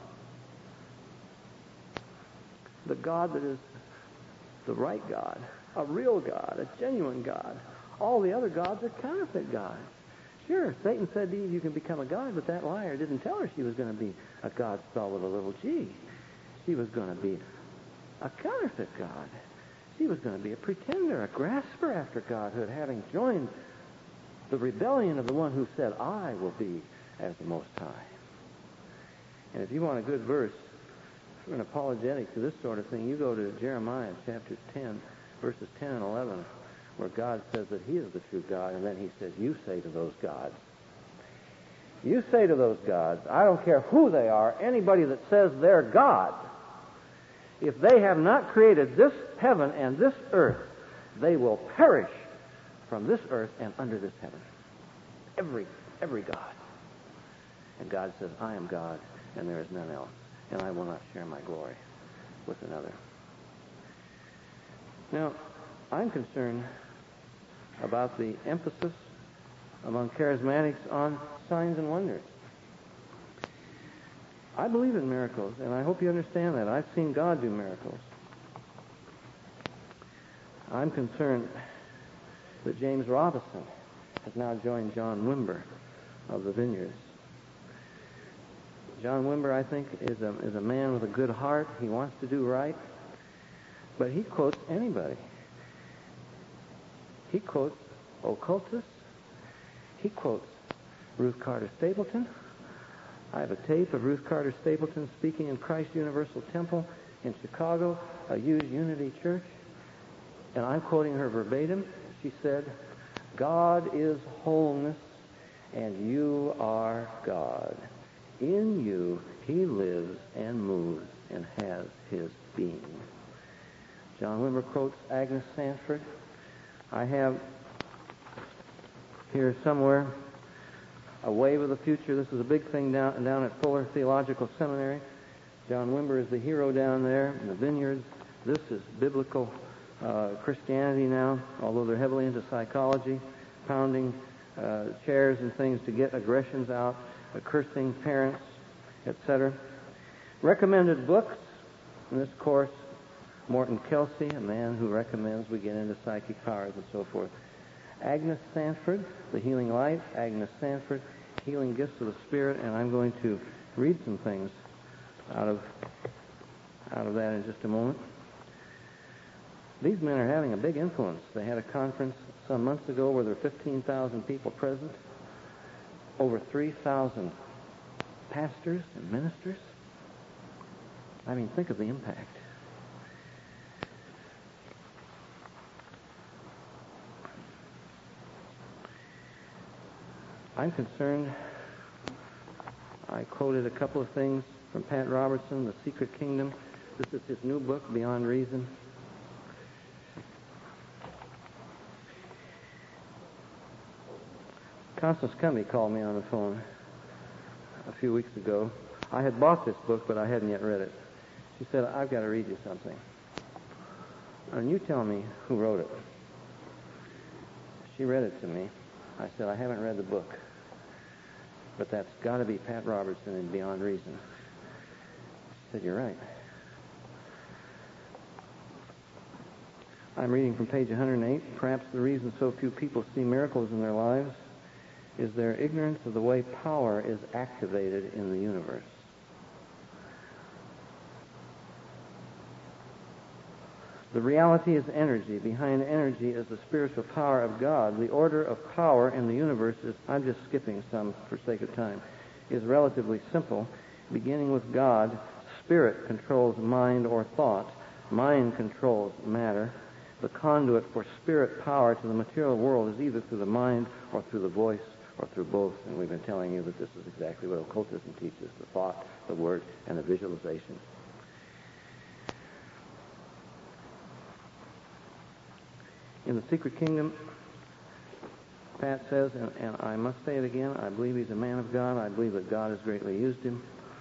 The God that is the right God, a real God, a genuine God. All the other gods are counterfeit gods. Sure, Satan said to Eve, you can become a god, but that liar didn't tell her she was going to be a god spelled with a little g. She was going to be a counterfeit God. She was going to be a pretender, a grasper after godhood, having joined the rebellion of the one who said, I will be as the Most High. And if you want a good verse for an apologetic to this sort of thing, you go to Jeremiah chapter ten, verses ten and eleven, where God says that he is the true God, and then he says, you say to those gods. You say to those gods, I don't care who they are, anybody that says they're God, if they have not created this heaven and this earth, they will perish from this earth and under this heaven. Every, every God. And God says, I am God, and there is none else, and I will not share my glory with another. Now, I'm concerned about the emphasis among charismatics on signs and wonders. I believe in miracles, and I hope you understand that. I've seen God do miracles. I'm concerned that James Robison has now joined John Wimber of the Vineyards. John Wimber, I think, is a, is a man with a good heart. He wants to do right, but he quotes anybody. He quotes occultists. He quotes Ruth Carter Stapleton. I have a tape of Ruth Carter Stapleton speaking in Christ Universal Temple in Chicago, a huge Unity church, and I'm quoting her verbatim. She said, God is wholeness, and you are God. In you, he lives and moves and has his being. John Wimber quotes Agnes Sanford. I have here somewhere A Wave of the Future. This is a big thing down, down at Fuller Theological Seminary. John Wimber is the hero down there in the Vineyards. This is biblical uh, Christianity now, although they're heavily into psychology, pounding uh, chairs and things to get aggressions out, uh, cursing parents, et cetera. Recommended books in this course, Morton Kelsey, a man who recommends we get into psychic powers and so forth. Agnes Sanford, The Healing Life, Agnes Sanford, Healing Gifts of the Spirit, and I'm going to read some things out of out of that in just a moment. These men are having a big influence. They had a conference some months ago where there were fifteen thousand people present, over three thousand pastors and ministers. I mean, think of the impact. I'm concerned, I quoted a couple of things from Pat Robertson, The Secret Kingdom. This is his new book, Beyond Reason. Constance Cumby called me on the phone a few weeks ago. I had bought this book, but I hadn't yet read it. She said, I've got to read you something. And you tell me who wrote it. She read it to me. I said, I haven't read the book, but that's got to be Pat Robertson in Beyond Reason. She said, you're right. I'm reading from page one hundred eight. Perhaps the reason so few people see miracles in their lives is their ignorance of the way power is activated in the universe. The reality is energy. Behind energy is the spiritual power of God. The order of power in the universe is, I'm just skipping some for sake of time, is relatively simple. Beginning with God, spirit controls mind or thought. Mind controls matter. The conduit for spirit power to the material world is either through the mind or through the voice or through both. And we've been telling you that this is exactly what occultism teaches, the thought, the word, and the visualization. In the secret kingdom, Pat says, and, and I must say it again, I believe he's a man of God. I believe that God has greatly used him.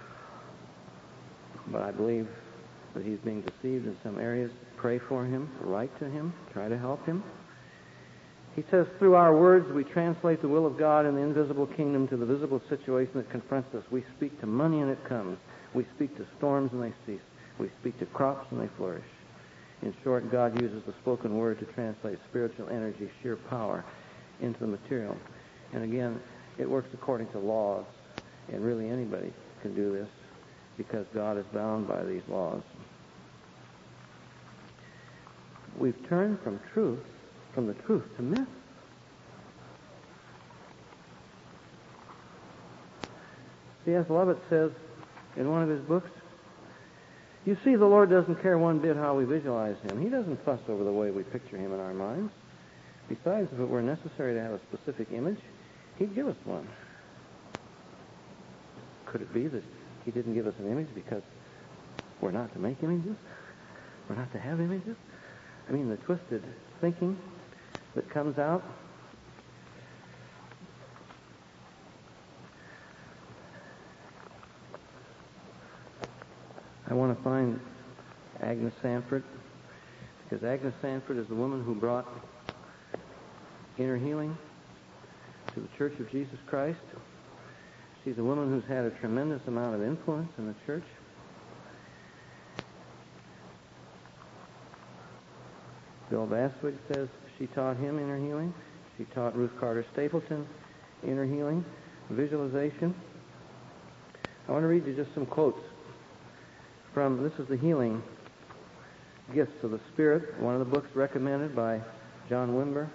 But I believe that he's being deceived in some areas. Pray for him, write to him, try to help him. He says, through our words, we translate the will of God in the invisible kingdom to the visible situation that confronts us. We speak to money and it comes. We speak to storms and they cease. We speak to crops and they flourish. In short, God uses the spoken word to translate spiritual energy, sheer power, into the material. And again, it works according to laws. And really anybody can do this because God is bound by these laws. We've turned from truth, from the truth to myth. C S Lovett says in one of his books, you see, the Lord doesn't care one bit how we visualize him. He doesn't fuss over the way we picture him in our minds. Besides, if it were necessary to have a specific image, he'd give us one. Could it be that he didn't give us an image because we're not to make images? We're not to have images? I mean, the twisted thinking that comes out. I want to find Agnes Sanford, because Agnes Sanford is the woman who brought inner healing to the Church of Jesus Christ. She's a woman who's had a tremendous amount of influence in the church. Bill Bastwick says she taught him inner healing. She taught Ruth Carter Stapleton inner healing, visualization. I want to read you just some quotes from, this is the Healing Gifts of the Spirit, one of the books recommended by John Wimber.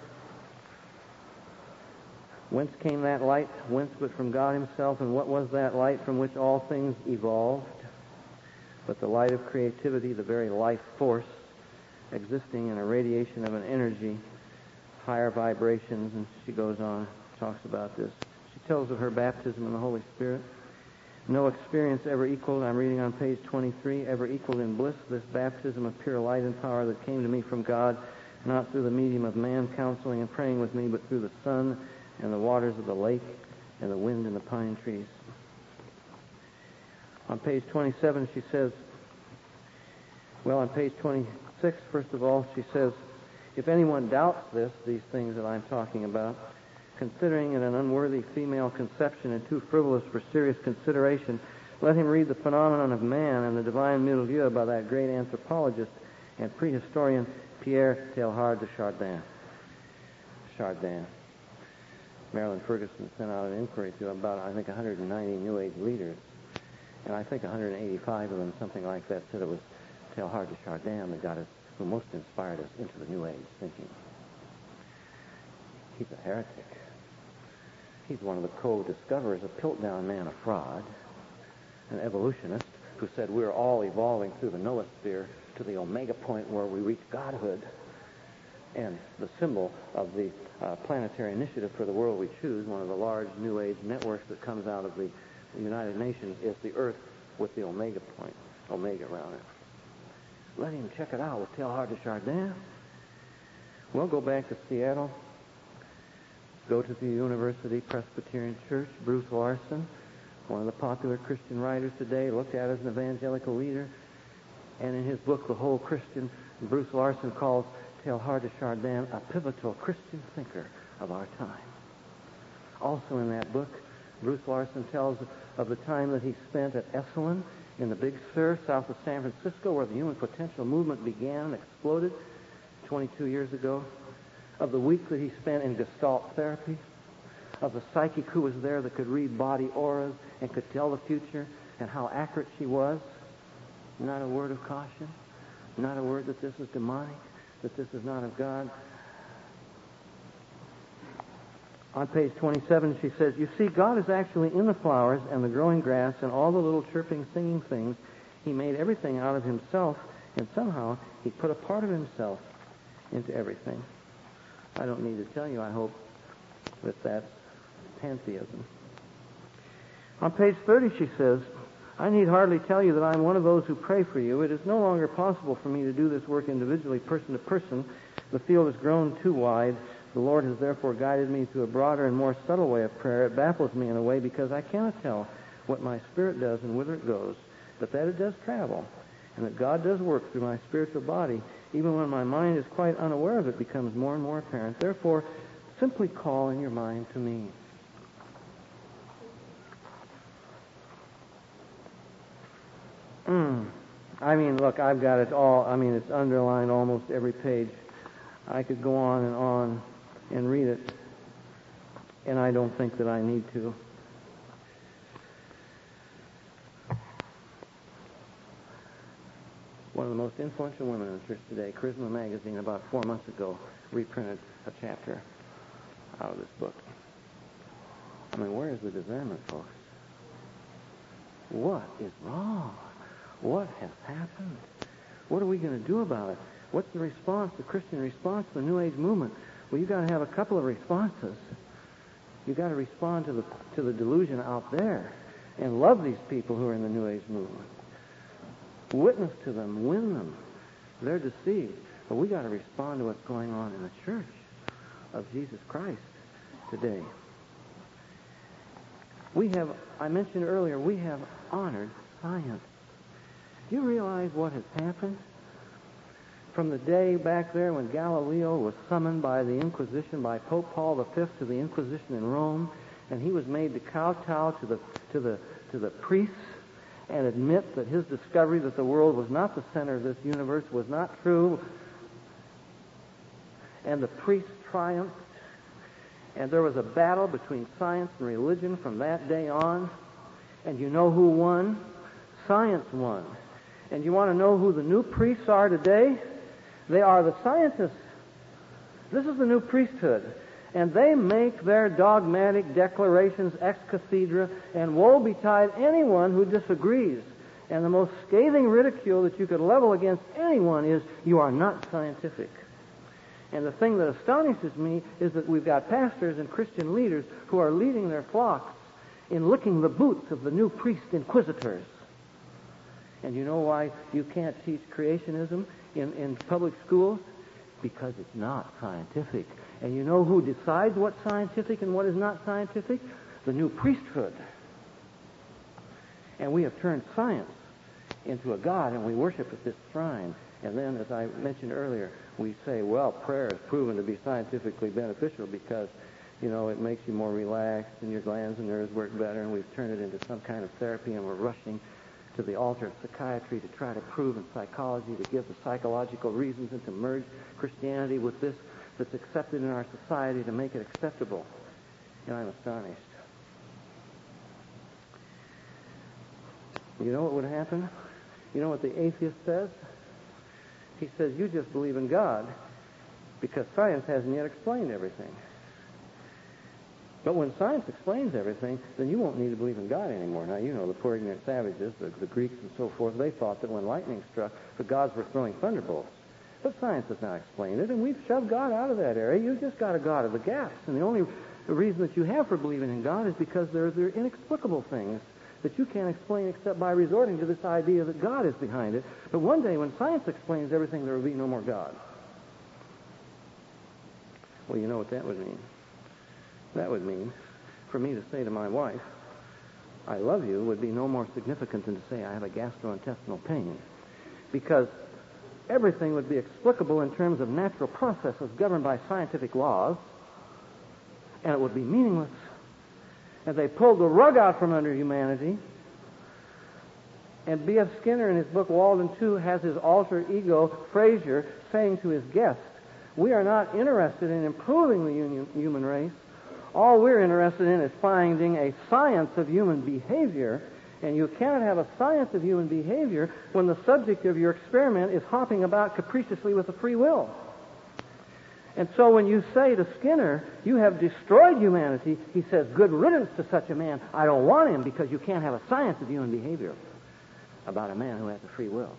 Whence came that light? Whence but from God himself? And what was that light from which all things evolved? But the light of creativity, the very life force, existing in a radiation of an energy, higher vibrations, and she goes on, talks about this. She tells of her baptism in the Holy Spirit. No experience ever equaled, I'm reading on page twenty-three, ever equaled in bliss this baptism of pure light and power that came to me from God, not through the medium of man counseling and praying with me, but through the sun and the waters of the lake and the wind and the pine trees. On page twenty-seven, she says, well, on page twenty-six, first of all, she says, if anyone doubts this, these things that I'm talking about, considering it an unworthy female conception and too frivolous for serious consideration, let him read The Phenomenon of Man and the Divine Milieu by that great anthropologist and prehistorian Pierre Teilhard de Chardin. Chardin. Marilyn Ferguson sent out an inquiry to about, I think, one hundred ninety New Age leaders, and I think one hundred eighty-five of them, something like that, said it was Teilhard de Chardin that got us, who most inspired us into the New Age thinking. He's a heretic. He's one of the co-discoverers of Piltdown Man, a fraud, an evolutionist who said we're all evolving through the noosphere to the omega point where we reach godhood. And the symbol of the uh, planetary initiative for the world we choose, one of the large New Age networks that comes out of the United Nations, is the Earth with the omega point, omega around it. Let him check it out with Teilhard de Chardin. We'll go back to Seattle. Go to the University Presbyterian Church. Bruce Larson, one of the popular Christian writers today, looked at as an evangelical leader. And in his book, The Whole Christian, Bruce Larson calls Teilhard de Chardin a pivotal Christian thinker of our time. Also in that book, Bruce Larson tells of the time that he spent at Esalen in the Big Sur, south of San Francisco, where the human potential movement began and exploded. twenty-two years ago, of the weeks that he spent in Gestalt therapy, of the psychic who was there that could read body auras and could tell the future and how accurate she was. Not a word of caution, not a word that this is demonic, that this is not of God. On page twenty-seven, she says, you see, God is actually in the flowers and the growing grass and all the little chirping, singing things. He made everything out of himself, and somehow he put a part of himself into everything. I don't need to tell you, I hope, that that's pantheism. On page thirty, she says, I need hardly tell you that I'm one of those who pray for you. It is no longer possible for me to do this work individually, person to person. The field has grown too wide. The Lord has therefore guided me to a broader and more subtle way of prayer. It baffles me in a way because I cannot tell what my spirit does and whither it goes, but that it does travel, and that God does work through my spiritual body, even when my mind is quite unaware of it, becomes more and more apparent. Therefore, simply call in your mind to me. Mm. I mean, look, I've got it all. I mean, it's underlined almost every page. I could go on and on and read it, and I don't think that I need to. One of the most influential women in the church today, Charisma Magazine, about four months ago, reprinted a chapter out of this book. I mean, where is the discernment, folks? What is wrong? What has happened? What are we going to do about it? What's the response, the Christian response to the New Age movement? Well, you've got to have a couple of responses. You've got to respond to the to the delusion out there and love these people who are in the New Age movement. Witness to them, win them. They're deceived. But we've got to respond to what's going on in the church of Jesus Christ today. We have, I mentioned earlier, we have honored science. Do you realize what has happened? From the day back there when Galileo was summoned by the Inquisition, by Pope Paul the Fifth to the Inquisition in Rome, and he was made to kowtow to the to the to the priests and admit that his discovery that the world was not the center of this universe was not true, and the priests triumphed, and there was a battle between science and religion from that day on, and you know who won? Science won. And you want to know who the new priests are today? They are the scientists. This is the new priesthood. And they make their dogmatic declarations ex cathedra, and woe betide anyone who disagrees. And the most scathing ridicule that you could level against anyone is, you are not scientific. And the thing that astonishes me is that we've got pastors and Christian leaders who are leading their flocks in licking the boots of the new priest inquisitors. And you know why you can't teach creationism in, in public schools? Because it's not scientific. And you know who decides what's scientific and what is not scientific? The new priesthood. And we have turned science into a god, and we worship at this shrine. And then, as I mentioned earlier, we say, well, prayer is proven to be scientifically beneficial because, you know, it makes you more relaxed and your glands and nerves work better, and we've turned it into some kind of therapy, and we're rushing to the altar of psychiatry to try to prove in psychology, to give the psychological reasons, and to merge Christianity with this that's accepted in our society to make it acceptable. And I'm astonished. You know what would happen? You know what the atheist says? He says, you just believe in God because science hasn't yet explained everything. But when science explains everything, then you won't need to believe in God anymore. Now, you know, the poor ignorant savages, the, the Greeks and so forth, they thought that when lightning struck, the gods were throwing thunderbolts. But science has now explained it, and we've shoved God out of that area. You've just got a God of the gaps. And the only reason that you have for believing in God is because there are inexplicable things that you can't explain except by resorting to this idea that God is behind it. But one day when science explains everything, there will be no more God. Well, you know what that would mean. That would mean, for me to say to my wife, I love you, would be no more significant than to say I have a gastrointestinal pain. Because everything would be explicable in terms of natural processes governed by scientific laws, and it would be meaningless. And they pulled the rug out from under humanity. And B F Skinner, in his book Walden two, has his alter ego, Fraser, saying to his guest, We are not interested in improving the union, human race. All we're interested in is finding a science of human behavior, and you cannot have a science of human behavior when the subject of your experiment is hopping about capriciously with a free will. And so when you say to Skinner, you have destroyed humanity, he says, good riddance to such a man. I don't want him because you can't have a science of human behavior about a man who has a free will.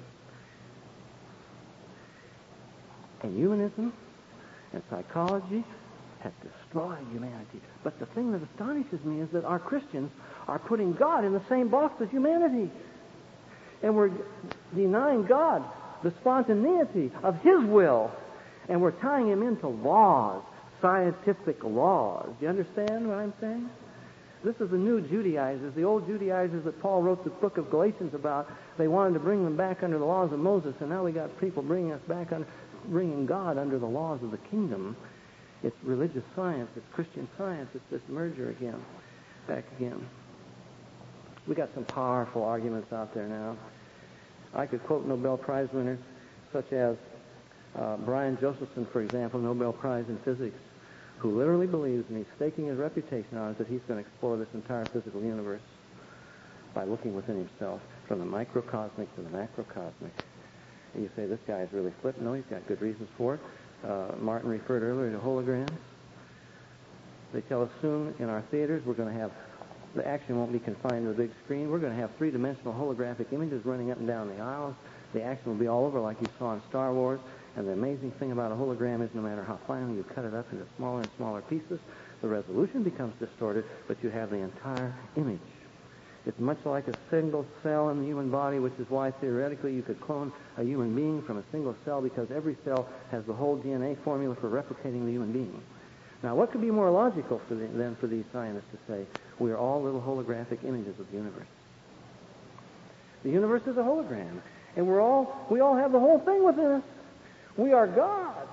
And humanism and psychology has destroyed humanity. But the thing that astonishes me is that our Christians are putting God in the same box as humanity. And we're denying God the spontaneity of His will. And we're tying Him into laws, scientific laws. Do you understand what I'm saying? This is the new Judaizers, the old Judaizers that Paul wrote the book of Galatians about. They wanted to bring them back under the laws of Moses, and now we got people bringing us back under, bringing God under the laws of the kingdom. It's religious science. It's Christian science. It's this merger again, back again. We got some powerful arguments out there now. I could quote Nobel Prize winners such as uh, Brian Josephson, for example, Nobel Prize in Physics, who literally believes, and he's staking his reputation on it, that he's going to explore this entire physical universe by looking within himself, from the microcosmic to the macrocosmic. And you say, this guy is really flippant. No, he's got good reasons for it. Uh, Martin referred earlier to holograms. They tell us soon in our theaters we're going to have, the action won't be confined to the big screen. We're going to have three-dimensional holographic images running up and down the aisles. The action will be all over like you saw in Star Wars. And the amazing thing about a hologram is no matter how finely you cut it up into smaller and smaller pieces, the resolution becomes distorted, but you have the entire image. It's much like a single cell in the human body, which is why theoretically you could clone a human being from a single cell, because every cell has the whole D N A formula for replicating the human being. Now, what could be more logical for the, than for these scientists to say, we are all little holographic images of the universe? The universe is a hologram, and we're all, we all have the whole thing within us. We are God.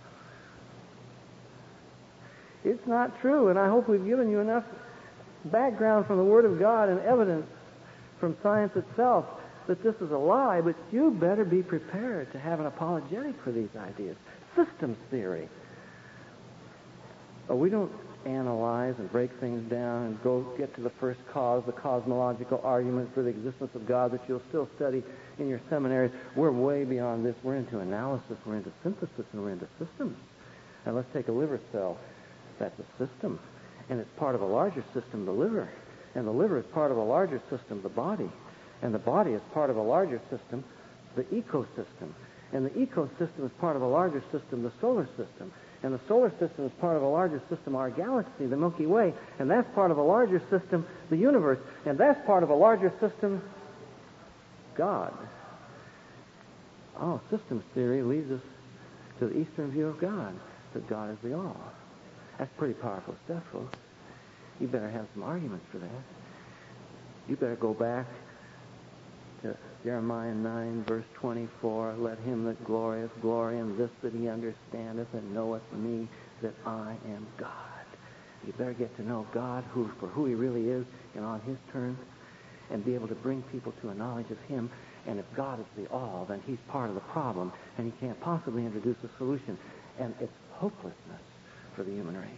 It's not true, and I hope we've given you enough background from the Word of God and evidence from science itself that this is a lie, but you better be prepared to have an apologetic for these ideas. Systems theory. Oh, we don't analyze and break things down and go get to the first cause, the cosmological argument for the existence of God that you'll still study in your seminaries. We're way beyond this. We're into analysis, we're into synthesis, and we're into systems. Now let's take a liver cell. That's a system. And it's part of a larger system, the liver. And the liver is part of a larger system, the body. And the body is part of a larger system, the ecosystem. And the ecosystem is part of a larger system, the solar system. And the solar system is part of a larger system, our galaxy, the Milky Way. And that's part of a larger system, the universe. And that's part of a larger system, God. Oh, systems theory leads us to the Eastern view of God, that God is the all. That's pretty powerful stuff, folks. You better have some arguments for that. You better go back to Jeremiah nine, verse twenty-four. Let him that glorieth glory in this, that he understandeth and knoweth me, that I am God. You better get to know God who, for who he really is and on his terms, and be able to bring people to a knowledge of him. And if God is the all, then he's part of the problem, and he can't possibly introduce a solution. And it's hopelessness for the human race.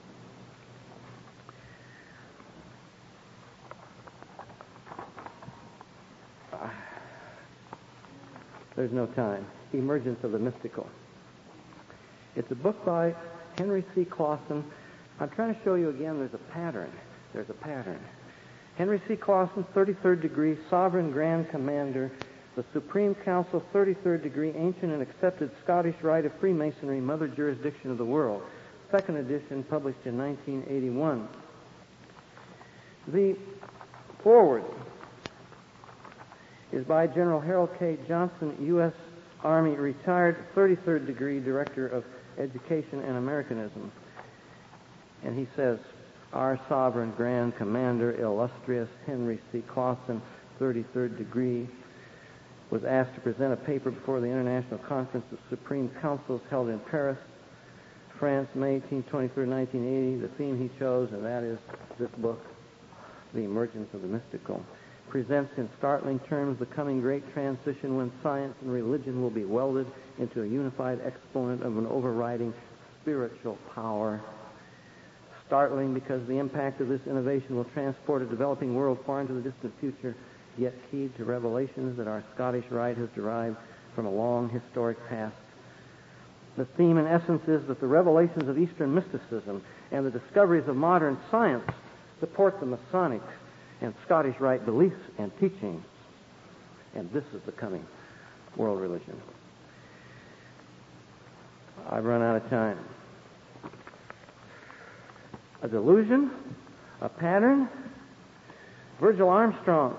Uh, there's no time. Emergence of the Mystical. It's a book by Henry C. Clausen. I'm trying to show you again there's a pattern. There's a pattern. Henry C. Clausen, thirty-third degree, Sovereign Grand Commander, the Supreme Council, thirty-third degree, Ancient and Accepted Scottish Rite of Freemasonry, Mother Jurisdiction of the World. Second edition, published in nineteen eighty-one. The foreword is by General Harold K. Johnson, U S Army retired, thirty-third degree, Director of Education and Americanism. And he says, our Sovereign Grand Commander, illustrious Henry C. Clausen, thirty-third degree, was asked to present a paper before the International Conference of Supreme Councils held in Paris, France, May eighteenth, twenty-third, nineteen eighty. The theme he chose, and that is this book, The Emergence of the Mystical. presents in startling terms the coming great transition when science and religion will be welded into a unified exponent of an overriding spiritual power. Startling because the impact of this innovation will transport a developing world far into the distant future, yet keyed to revelations that our Scottish Rite has derived from a long historic past. The theme, in essence, is that the revelations of Eastern mysticism and the discoveries of modern science support the Masonic and Scottish Rite beliefs and teachings. And this is the coming world religion. I've run out of time. A delusion, a pattern. Virgil Armstrong,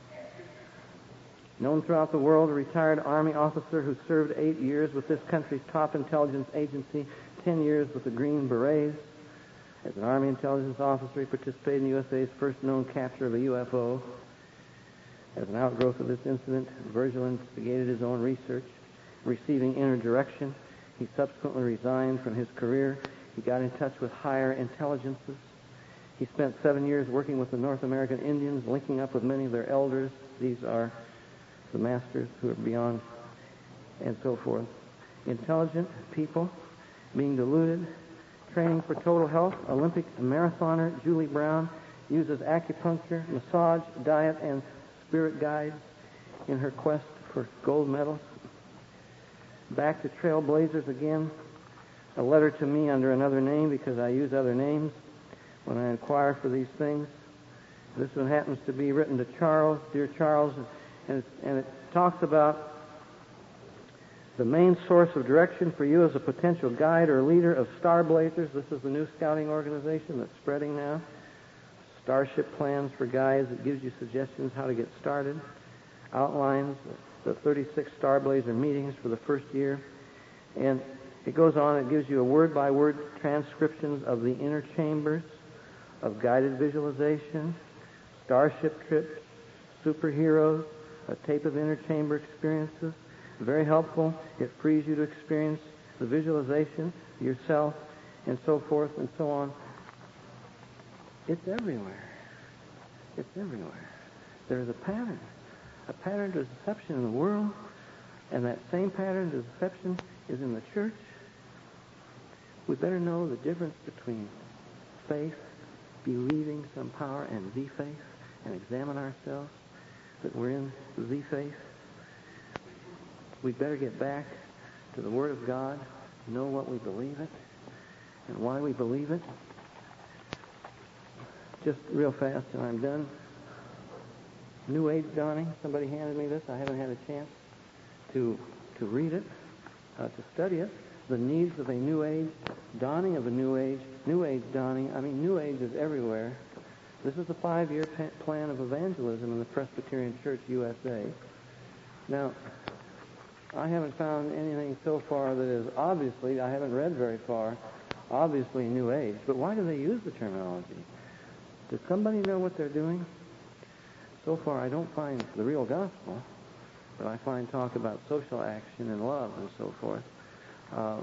known throughout the world, a retired Army officer who served eight years with this country's top intelligence agency, ten years with the Green Berets. As an Army intelligence officer, he participated in the U S A's first known capture of a U F O. As an outgrowth of this incident, Virgil instigated his own research, receiving inner direction. He subsequently resigned from his career. He got in touch with higher intelligences. He spent seven years working with the North American Indians, linking up with many of their elders. These are the masters who are beyond, and so forth. Intelligent people being deluded. Training for total health. Olympic marathoner Julie Brown uses acupuncture, massage, diet, and spirit guides in her quest for gold medals. Back to Trailblazers again. A letter to me under another name because I use other names when I inquire for these things. This one happens to be written to Charles, dear Charles, and it, and it talks about the main source of direction for you as a potential guide or leader of Starblazers. This is the new scouting organization that's spreading now. Starship plans for guides. It gives you suggestions how to get started. Outlines the thirty-six Starblazer meetings for the first year. And it goes on. It gives you a word-by-word transcriptions of the inner chambers, of guided visualization, starship trips, superheroes, a tape of inner chamber experiences. Very helpful. It frees you to experience the visualization yourself, and so forth and so on. It's everywhere. It's everywhere. There's a pattern. A pattern to deception in the world, and that same pattern to deception is in the church. We better know the difference between faith, believing some power, and the faith, and examine ourselves that we're in the faith. We better get back to the Word of God, know what we believe it, and why we believe it. Just real fast, and I'm done. New Age dawning. Somebody handed me this. I haven't had a chance to to read it, uh, to study it. The needs of a New Age, dawning of a New Age, New Age dawning. I mean, New Age is everywhere. This is the five-year pa- plan of evangelism in the Presbyterian Church, U S A. Now, I haven't found anything so far that is obviously, I haven't read very far, obviously New Age. But why do they use the terminology? Does somebody know what they're doing? So far, I don't find the real gospel, but I find talk about social action and love and so forth. Uh,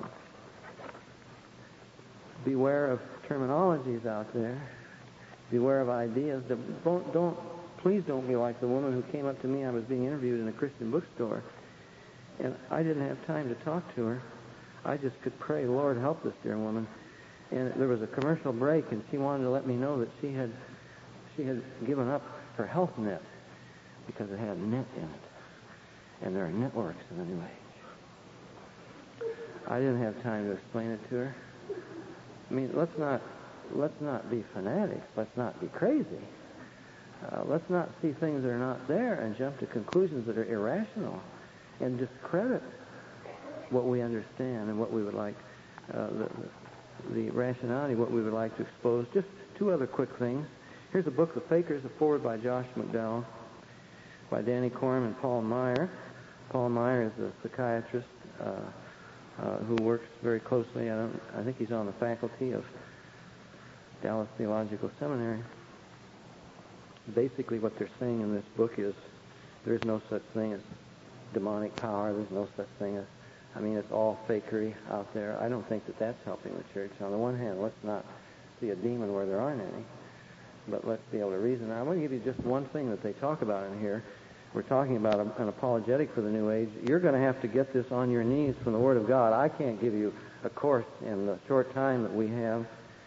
beware of terminologies out there. Beware of ideas. Don't, don't, please don't be like the woman who came up to me. I was being interviewed in a Christian bookstore, and I didn't have time to talk to her. I just could pray, Lord, help this dear woman. And there was a commercial break, and she wanted to let me know that she had she had given up her health net because it had net in it. And there are networks in the New Age. I didn't have time to explain it to her. I mean, let's not let's not be fanatics. Let's not be crazy. Uh, let's not see things that are not there and jump to conclusions that are irrational and discredit what we understand and what we would like, uh, the, the rationality, what we would like to expose. Just two other quick things. Here's a book, The Fakers, a forward by Josh McDowell, by Danny Corm and Paul Meyer. Paul Meyer is a psychiatrist uh, uh, who works very closely. I, don't, I think he's on the faculty of Dallas Theological Seminary. Basically, what they're saying in this book is there's no such thing as demonic power. There's no such thing as, I mean, it's all fakery out there. I don't think that that's helping the church. On the one hand, let's not see a demon where there aren't any. but let's be able to reason. Now, I'm going to give you just one thing that they talk about in here. We're talking about an apologetic for the New Age. You're going to have to get this on your knees from the Word of God. I can't give you a course in the short time that we have.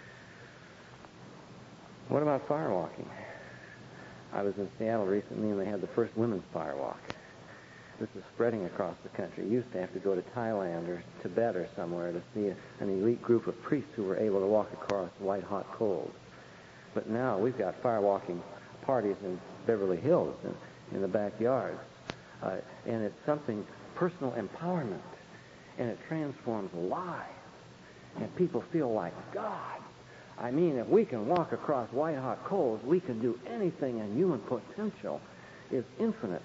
What about firewalking? I was in Seattle recently, and they had the first women's firewalk. This is spreading across the country. You used to have to go to Thailand or Tibet or somewhere to see a, an elite group of priests who were able to walk across white-hot coals. But now we've got firewalking parties in Beverly Hills and in the backyards. Uh, and it's something, personal empowerment. And it transforms lives. And people feel like God. I mean, if we can walk across white-hot coals, we can do anything, and human potential is infinite.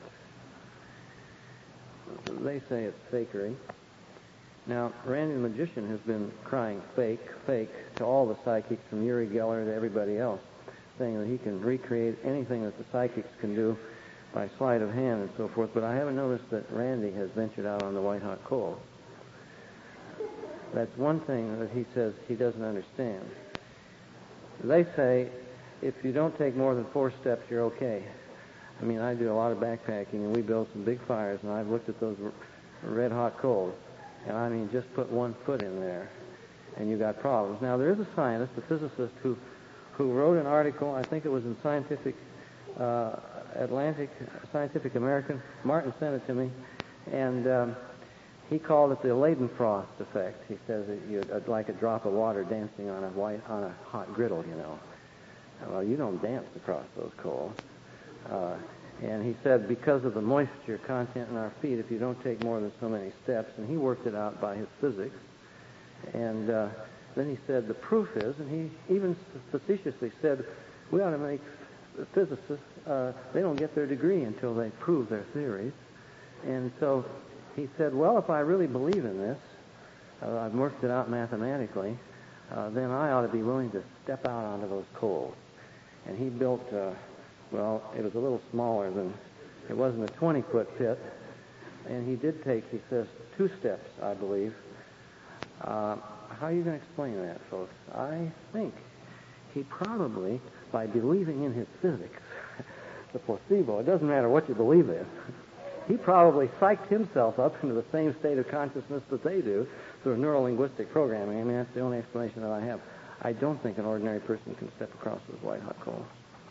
They say it's fakery. Now, Randy the Magician has been crying fake, fake to all the psychics from Uri Geller to everybody else, saying that he can recreate anything that the psychics can do by sleight of hand and so forth, but I haven't noticed that Randy has ventured out on the white-hot coals. That's one thing that he says he doesn't understand. They say if you don't take more than four steps, you're okay. I mean, I do a lot of backpacking, and we build some big fires, and I've looked at those red-hot coals, and I mean, just put one foot in there, and you got problems. Now, there is a scientist, a physicist, who who wrote an article, I think it was in Scientific uh, Atlantic, Scientific American. Martin sent it to me, and um, he called it the Leidenfrost effect. He says that you're like a drop of water dancing on a white on a hot griddle, you know. Well, you don't dance across those coals. Uh, and he said because of the moisture content in our feet, if you don't take more than so many steps, and he worked it out by his physics. And uh, then he said the proof is, and he even facetiously said, we ought to make physicists, uh, they don't get their degree until they prove their theories. And so he said, well, if I really believe in this, uh, I've worked it out mathematically, uh, then I ought to be willing to step out onto those coals. And he built... Uh, Well, it was a little smaller than, it wasn't a twenty-foot pit, and he did take, he says, two steps, I believe. Uh, how are you going to explain that, folks? I think he probably, by believing in his physics, the placebo, it doesn't matter what you believe in, he probably psyched himself up into the same state of consciousness that they do through neuro-linguistic programming. I mean, that's the only explanation that I have. I don't think an ordinary person can step across those white-hot coals.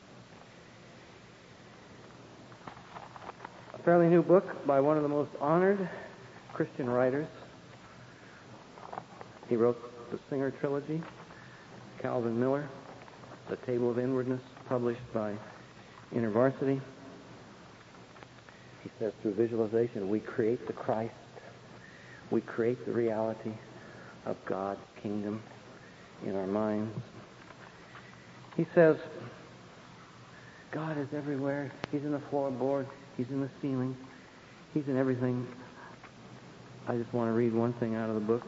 Fairly new book by one of the most honored Christian writers. He wrote the Singer Trilogy, Calvin Miller, The Table of Inwardness, published by InterVarsity. He says through visualization, we create the Christ. We create the reality of God's kingdom in our minds. He says, God is everywhere. He's in the floorboard. He's in the ceiling. He's in everything. I just want to read one thing out of the book.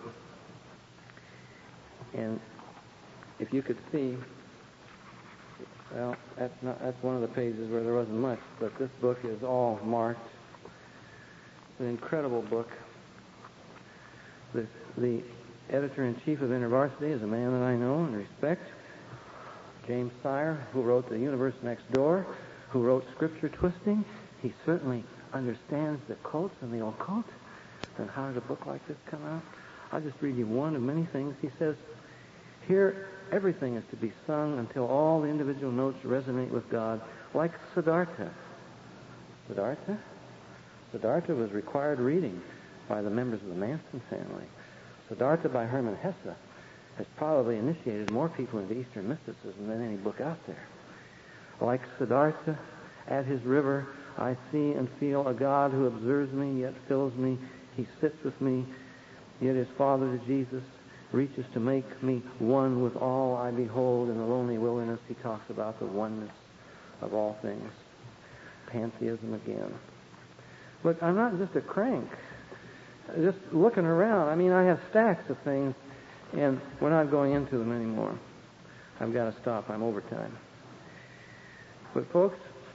And if you could see, well, that's not that's one of the pages where there wasn't much, but this book is all marked. It's an incredible book. The, the editor-in-chief of InterVarsity is a man that I know and respect, James Sire, who wrote The Universe Next Door, who wrote Scripture Twisting. He certainly understands the cults and the occult. Then how did a book like this come out? I'll just read you one of many things. He says, here everything is to be sung until all the individual notes resonate with God, like Siddhartha. Siddhartha? Siddhartha was required reading by the members of the Manson family. Siddhartha by Hermann Hesse has probably initiated more people into Eastern mysticism than any book out there. Like Siddhartha, at his river, I see and feel a God who observes me, yet fills me. He sits with me, yet his Father to Jesus reaches to make me one with all I behold. In the lonely wilderness, he talks about the oneness of all things. Pantheism again. But I'm not just a crank. Just looking around. I mean, I have stacks of things, and we're not going into them anymore. I've got to stop. I'm overtime. But folks,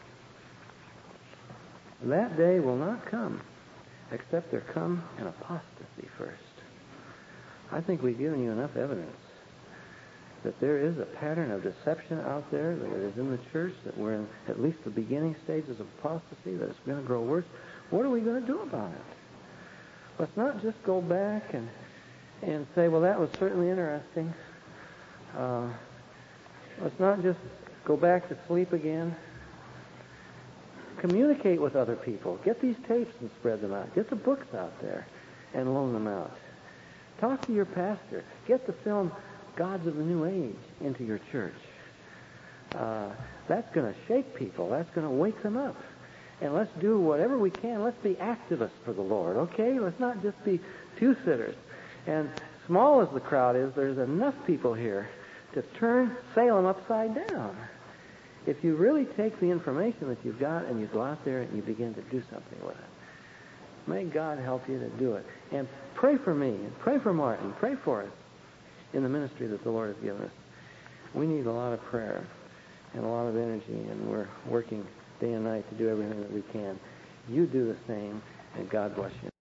that day will not come except there come an apostasy first. I think we've given you enough evidence that there is a pattern of deception out there, that it is in the church, that we're in at least the beginning stages of apostasy, that it's going to grow worse. What are we going to do about it? Let's not just go back and and say, well, that was certainly interesting. Uh, let's not just go back to sleep again. Communicate with other people. Get these tapes and spread them out. Get the books out there and loan them out. Talk to your pastor. Get the film Gods of the New Age into your church. Uh, that's going to shake people. That's going to wake them up. And let's do whatever we can. Let's be activists for the Lord, okay? Let's not just be pew-sitters. And small as the crowd is, there's enough people here to turn Salem upside down. If you really take the information that you've got and you go out there and you begin to do something with it, may God help you to do it. And pray for me, and pray for Martin, pray for us in the ministry that the Lord has given us. We need a lot of prayer and a lot of energy, and we're working day and night to do everything that we can. You do the same, and God bless you.